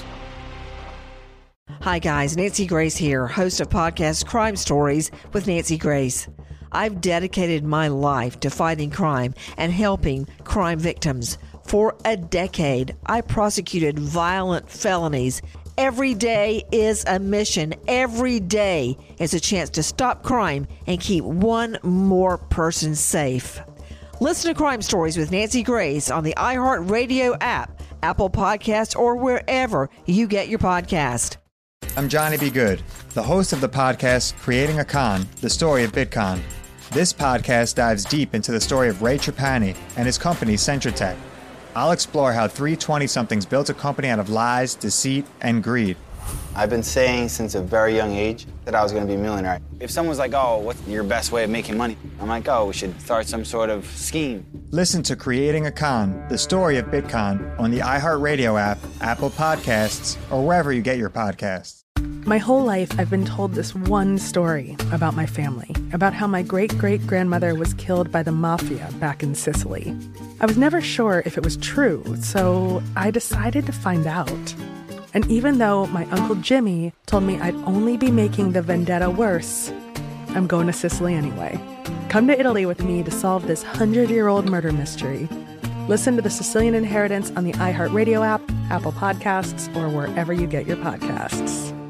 Hi guys, Nancy Grace here, host of podcast Crime Stories with Nancy Grace. I've dedicated my life to fighting crime and helping crime victims. For a decade, I prosecuted violent felonies Every day is a mission. Every day is a chance to stop crime and keep one more person safe. Listen to Crime Stories with Nancy Grace on the iHeartRadio app, Apple Podcasts, or wherever you get your podcast. I'm Johnny B. Good, the host of the podcast Creating a Con, the story of Bitcoin. This podcast dives deep into the story of Ray Trapani and his company, Centratech. I'll explore how three 20-somethings built a company out of lies, deceit, and greed. I've been saying since a very young age that I was going to be a millionaire. If someone's like, oh, what's your best way of making money? I'm like, oh, we should start some sort of scheme. Listen to Creating a Con, the story of Bitcoin, on the iHeartRadio app, Apple Podcasts, or wherever you get your podcasts. My whole life, I've been told this one story about my family, about how my great-great-grandmother was killed by the mafia back in Sicily. I was never sure if it was true, so I decided to find out. And even though my Uncle Jimmy told me I'd only be making the vendetta worse, I'm going to Sicily anyway. Come to Italy with me to solve this 100-year-old murder mystery. Listen to The Sicilian Inheritance on the iHeartRadio app, Apple Podcasts, or wherever you get your podcasts.